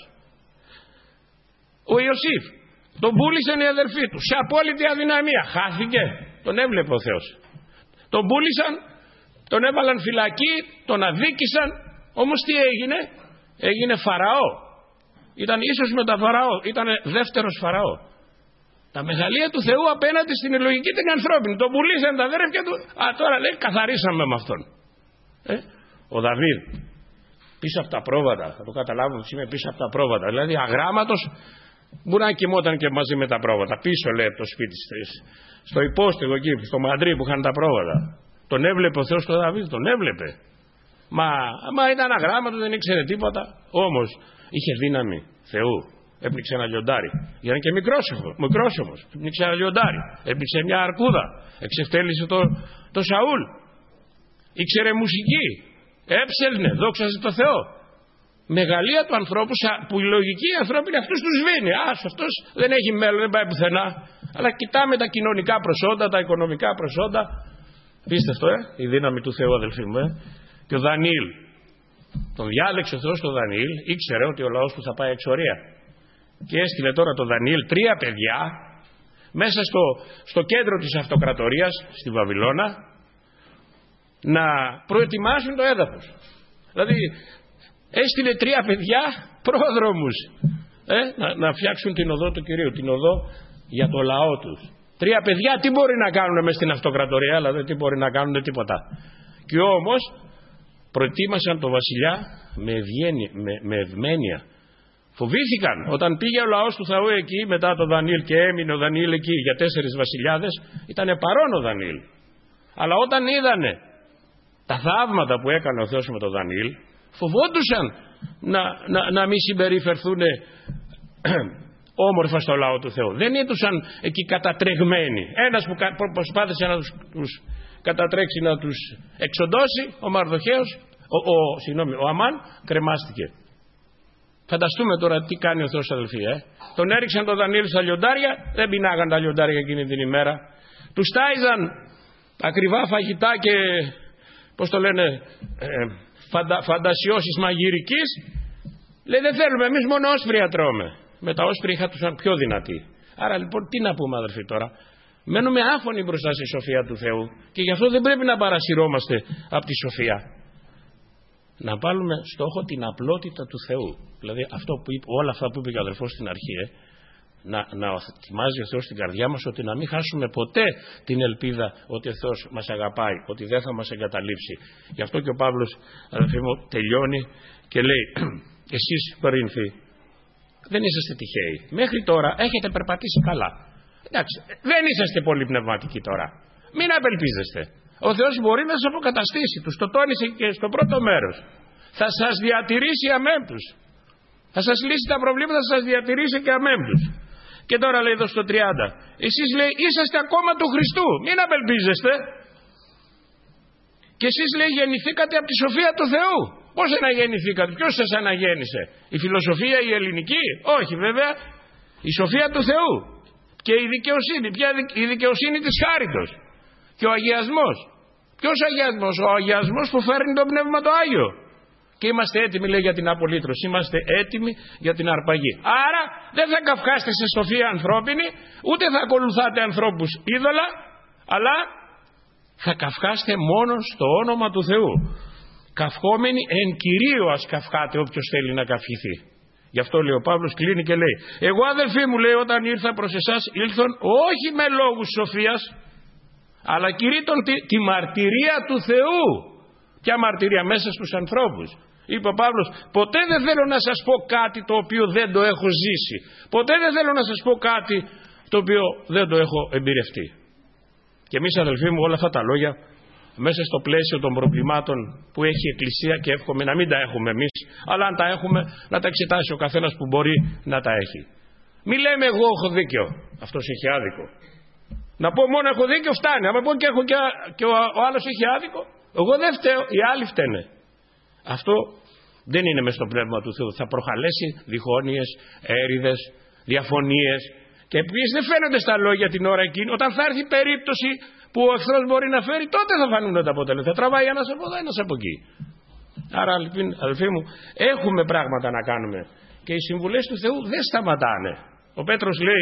Ο Ιωσήφ τον πούλησαν οι αδερφοί του σε απόλυτη αδυναμία. Χάθηκε. Τον έβλεπε ο Θεός. Τον πούλησαν, τον έβαλαν φυλακή, τον αδίκησαν. Όμως τι έγινε? Έγινε Φαραώ. Ήταν ίσως με τα Φαραώ. Ήταν δεύτερος Φαραώ. Τα μεγαλεία του Θεού απέναντι στην λογική την ανθρώπινη. Τον πουλήσαν τα αδέρφια του. Α, τώρα λέει καθαρίσαμε με αυτόν. Ε? Ο Δαβίδ πίσω από τα πρόβατα. Θα το καταλάβουμε ότι είμαι πίσω από τα πρόβατα. Δηλαδή αγράμματος, μπορεί να κοιμόταν και μαζί με τα πρόβατα. Πίσω λέει από το σπίτι της. Στο υπόστεγο εκεί, στο Μαντρί που είχαν τα πρόβατα. Τον έβλεπε ο Θεός τον Δαβίδ, τον έβλεπε. Μα, μα ήταν αγράμματος, δεν ήξερε τίποτα. Όμως είχε δύναμη Θεού. Έπνιξε ένα λιοντάρι. Ήταν και μικρός, μικρός όμως. Έπνιξε ένα λιοντάρι. Έπνιξε μια αρκούδα. Εξευτέλισε το, το Σαούλ. Ήξερε μουσική. Έψελνε, δόξαζε το Θεό. Μεγαλεία του ανθρώπου που η λογική ανθρώπινη αυτούς τους σβήνει. Α, αυτός δεν έχει μέλλον, δεν πάει πουθενά. Αλλά κοιτάμε τα κοινωνικά προσόντα, τα οικονομικά προσόντα. Πίστευτο, ε, η δύναμη του Θεού, αδελφοί μου. Ε. Και ο Δανιήλ. Τον διάλεξε ο Θεός τον Δανιήλ, ήξερε ότι ο λαός του θα πάει εξορία. Και έστειλε τώρα τον Δανιήλ τρία παιδιά μέσα στο, στο κέντρο της αυτοκρατορίας στη Βαβυλώνα να προετοιμάσουν το έδαφος. Δηλαδή έστειλε τρία παιδιά πρόδρομους ε, να, να φτιάξουν την οδό του Κυρίου, την οδό για το λαό τους. Τρία παιδιά τι μπορεί να κάνουν μες στην αυτοκρατορία, αλλά δεν τι μπορεί να κάνουν τίποτα. Και όμως προετοίμασαν τον βασιλιά με, ευγένεια, με, με ευμένεια. Φοβήθηκαν όταν πήγε ο λαός του Θεού εκεί μετά τον Δανιήλ και έμεινε ο Δανιήλ εκεί για τέσσερις βασιλιάδες, ήταν παρόν ο Δανιήλ. Αλλά όταν είδανε τα θαύματα που έκανε ο Θεός με τον Δανιήλ, φοβόντουσαν να, να, να μην συμπεριφερθούν όμορφα στο λαό του Θεού. Δεν ήτουσαν εκεί κατατρεγμένοι. Ένας που προσπάθησε να τους, τους κατατρέξει, να τους εξοντώσει, ο Μαρδοχέος, ο, ο, συγγνώμη, ο Αμάν, κρεμάστηκε. Φανταστούμε τώρα τι κάνει ο Θεός, αδελφοί. Ε? Τον έριξαν τον Δανιήλ στα λιοντάρια, δεν πεινάγαν τα λιοντάρια εκείνη την ημέρα. Τους τάιζαν ακριβά φαγητά και, πώς το λένε, ε, φαντα, φαντασιώσεις μαγειρικής. Λέει, δεν θέλουμε, εμείς μόνο όσπρια τρώμε. Με τα όσπρια είχα τους πιο δυνατοί. Άρα λοιπόν τι να πούμε, αδελφοί, τώρα. Μένουμε άφωνοι μπροστά στη σοφία του Θεού και γι' αυτό δεν πρέπει να παρασυρώμαστε από τη σοφία. Να βάλουμε στόχο την απλότητα του Θεού. Δηλαδή αυτό που είπε, όλα αυτά που είπε και ο αδελφός στην αρχή, ε, να, να θυμάζει ο Θεός στην καρδιά μας, ότι να μην χάσουμε ποτέ την ελπίδα ότι ο Θεός μας αγαπάει, ότι δεν θα μας εγκαταλείψει. Γι' αυτό και ο Παύλος, αδελφοί μου, τελειώνει και λέει, εσείς Κορίνθοι δεν είσαστε τυχαίοι. Μέχρι τώρα έχετε περπατήσει καλά. Εντάξει, δεν είσαστε πολύ πνευματικοί τώρα. Μην απελπίζεστε. Ο Θεός μπορεί να σας αποκαταστήσει. Τους το τόνισε και στο πρώτο μέρος. Θα σας διατηρήσει αμέμπτους. Θα σας λύσει τα προβλήματα, θα σας διατηρήσει και αμέμπτους. Και τώρα λέει εδώ στο τριάντα. Εσείς λέει είσαστε ακόμα του Χριστού. Μην απελπίζεστε. Και εσείς λέει γεννηθήκατε από τη σοφία του Θεού. Πώς αναγεννηθήκατε, ποιος σας αναγέννησε, η φιλοσοφία η ελληνική? Όχι βέβαια, η σοφία του Θεού και η δικαιοσύνη. Ποια η δικαιοσύνη της χάριτος και ο αγιασμός. Ποιος αγιασμός? Ο αγιασμός που φέρνει το Πνεύμα το Άγιο. Και είμαστε έτοιμοι λέει για την απολύτρωση, είμαστε έτοιμοι για την αρπαγή. Άρα δεν θα καυχάστε σε σοφία ανθρώπινη, ούτε θα ακολουθάτε ανθρώπους είδωλα, αλλά θα καυχάστε μόνο στο όνομα του Θεού. Καυχόμενοι εν κυρίω ας καυχάτε όποιος θέλει να καυχηθεί. Γι' αυτό λέει ο Παύλος, κλείνει και λέει, εγώ αδελφοί μου λέει όταν ήρθα προς εσάς ήλθον όχι με λόγους σοφίας, αλλά κηρύττων τη, τη μαρτυρία του Θεού. Ποια μαρτυρία? Μέσα στους ανθρώπους. Είπε ο Παύλος, ποτέ δεν θέλω να σας πω κάτι το οποίο δεν το έχω ζήσει. Ποτέ δεν θέλω να σας πω κάτι το οποίο δεν το έχω εμπειρευτεί. Και εμείς αδελφοί μου όλα αυτά τα λόγια μέσα στο πλαίσιο των προβλημάτων που έχει η Εκκλησία, και εύχομαι να μην τα έχουμε εμείς, αλλά αν τα έχουμε να τα εξετάσει ο καθένας που μπορεί να τα έχει. Μη λέμε εγώ έχω δίκιο, αυτός έχει άδικο. Να πω μόνο έχω δίκιο φτάνει. Αν πω και, έχω και, και ο, ο άλλος έχει άδικο, εγώ δεν φταίω, οι άλλοι φταίνε. Αυτό δεν είναι μες στο πνεύμα του Θεού. Θα προχαλέσει διχόνοιες, έρηδες, διαφωνίες. Και επίσης δεν φαίνονται στα λόγια την ώρα εκείνη. Όταν θα έρθει περίπτωση που ο εχθρός μπορεί να φέρει, τότε θα φανούν τα αποτελέσματα. Θα τραβάει ένας από εδώ, ένας από εκεί. Άρα, αδελφοί μου, έχουμε πράγματα να κάνουμε. Και οι συμβουλές του Θεού δεν σταματάνε. Ο Πέτρος λέει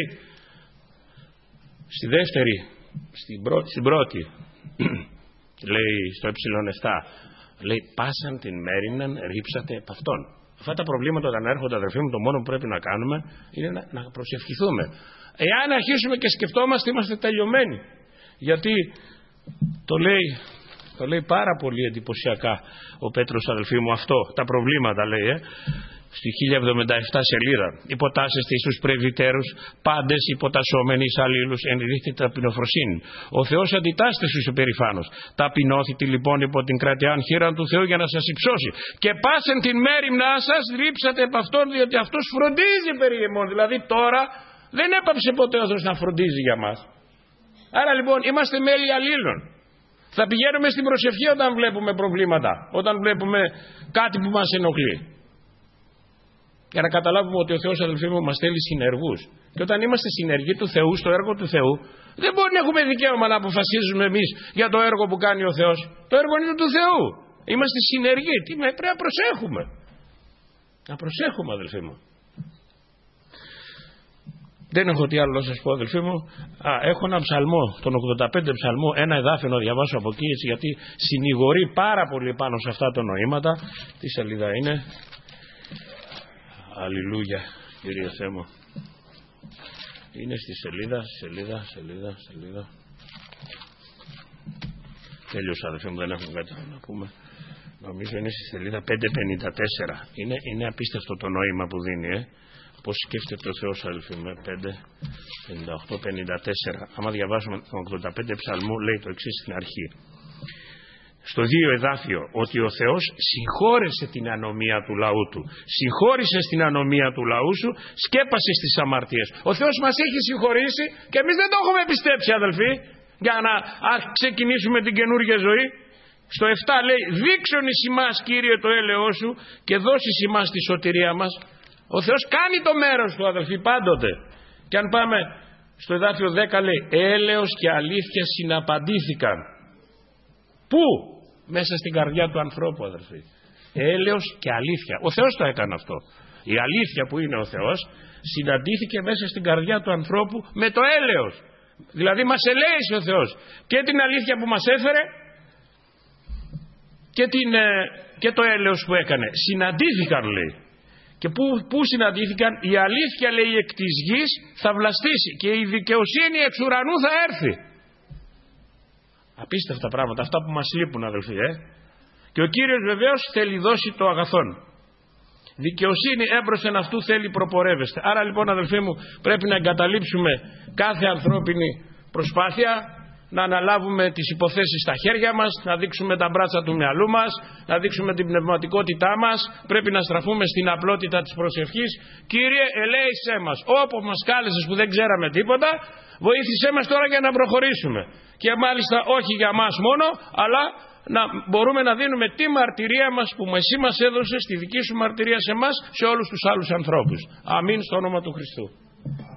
στη δεύτερη, στην πρώτη, στην πρώτη λέει στο ε επτά, λέει πάσαν την μέριναν ρίψατε επ' αυτόν. Αυτά τα προβλήματα όταν έρχονται, αδελφοί μου, το μόνο που πρέπει να κάνουμε είναι να, να προσευχηθούμε. Εάν αρχίσουμε και σκεφτόμαστε, είμαστε τελειωμένοι. Γιατί το λέει, το λέει πάρα πολύ εντυπωσιακά ο Πέτρος, αδελφοί μου, αυτό, τα προβλήματα λέει, ε, στη χίλια εβδομήντα επτά σελίδα. Υποτάσσεστε εις τους πρεσβυτέρους, πάντες υποτασσόμενοι εις αλλήλους εν ρίχτη ταπεινοφροσύνη. Ο Θεός αντιτάσσεται στους υπερηφάνους. Ταπεινώθητη λοιπόν υπό την κρατιάν χείραν του Θεού για να σας υψώσει. Και πάσεν την μέριμνά σας ρίψατε επ' αυτόν, διότι αυτός φροντίζει περί εμών. Δηλαδή τώρα δεν έπαψε ποτέ ο Θεός να φροντίζει για μας. Άρα λοιπόν είμαστε μέλη αλλήλων. Θα πηγαίνουμε στην προσευχή όταν βλέπουμε προβλήματα, όταν βλέπουμε κάτι που μας ενοχλεί. Για να καταλάβουμε ότι ο Θεός, αδελφοί μου, μας θέλει συνεργούς. Και όταν είμαστε συνεργοί του Θεού, στο έργο του Θεού, δεν μπορεί να έχουμε δικαίωμα να αποφασίζουμε εμείς για το έργο που κάνει ο Θεός. Το έργο είναι του Θεού. Είμαστε συνεργοί. Τι με, πρέπει να προσέχουμε. Να προσέχουμε, αδελφοί μου. Δεν έχω τι άλλο να σας πω, αδελφοί μου. Α, έχω ένα ψαλμό, τον ογδόντα πέντε ψαλμό, ένα εδάφιο να διαβάσω από εκεί, έτσι, γιατί συνηγορεί πάρα πολύ πάνω σε αυτά τα νοήματα. Τι σελίδα είναι? Αλληλούια, Κύριε Θεέ μου. Είναι στη σελίδα, σελίδα, σελίδα, σελίδα. Τέλειωσα, αδελφοί μου, δεν έχουμε κάτι να πούμε. Νομίζω είναι στη σελίδα πεντακόσια πενήντα τέσσερα. Είναι, είναι απίστευτο το νόημα που δίνει, ε. Πώς σκέφτεται ο Θεός, αδελφοί μου, πέντε πενήντα οκτώ πενήντα τέσσερα. Άμα διαβάσουμε τον ογδόντα πέντε ψαλμού, λέει το εξής στην αρχή. στο δύο εδάφιο, ότι ο Θεός συγχώρεσε την ανομία του λαού του. Συγχώρησε στην ανομία του λαού σου, σκέπασε στις αμαρτίες. Ο Θεός μας έχει συγχωρήσει και εμείς δεν το έχουμε πιστέψει, αδελφοί, για να ξεκινήσουμε την καινούργια ζωή. Στο επτά λέει, δείξον εις ημάς, Κύριε, το έλεος σου και δώσεις ημάς τη σωτηρία μας. Ο Θεός κάνει το μέρος του, αδελφοί, πάντοτε. Και αν πάμε στο εδάφιο δέκα λέει, έλεος και αλήθεια συναπαντήθηκαν. Πού? Μέσα στην καρδιά του ανθρώπου, αδελφοί. Έλεος και αλήθεια. Ο Θεός το έκανε αυτό. Η αλήθεια που είναι ο Θεός συναντήθηκε μέσα στην καρδιά του ανθρώπου με το έλεος. Δηλαδή μας ελέησε ο Θεός και την αλήθεια που μας έφερε και, την, και το έλεος που έκανε. Συναντήθηκαν, λέει. Και πού, πού συναντήθηκαν? Η αλήθεια, λέει, εκ της γης θα βλαστήσει και η δικαιοσύνη εξ ουρανού θα έρθει. Απίστευτα πράγματα, αυτά που μας λείπουν, αδελφοί, ε? Και ο Κύριος βεβαίως θέλει δώσει το αγαθόν. Δικαιοσύνη έμπροσθεν αυτού θέλει προπορεύεστε. Άρα λοιπόν, αδελφοί μου, πρέπει να εγκαταλείψουμε κάθε ανθρώπινη προσπάθεια, να αναλάβουμε τις υποθέσεις στα χέρια μας, να δείξουμε τα μπράτσα του μυαλού μας, να δείξουμε την πνευματικότητά μας. Πρέπει να στραφούμε στην απλότητα της προσευχής. Κύριε, ελέησέ μας. Όπου μας κάλεσες που δεν ξέραμε τίποτα, βοήθησέ μας τώρα για να προχωρήσουμε. Και μάλιστα όχι για μας μόνο, αλλά να μπορούμε να δίνουμε τη μαρτυρία μας που εσύ μας έδωσες, τη δική σου μαρτυρία σε εμάς, σε όλους τους άλλους ανθρώπους. Αμήν στο όνομα του Χριστού.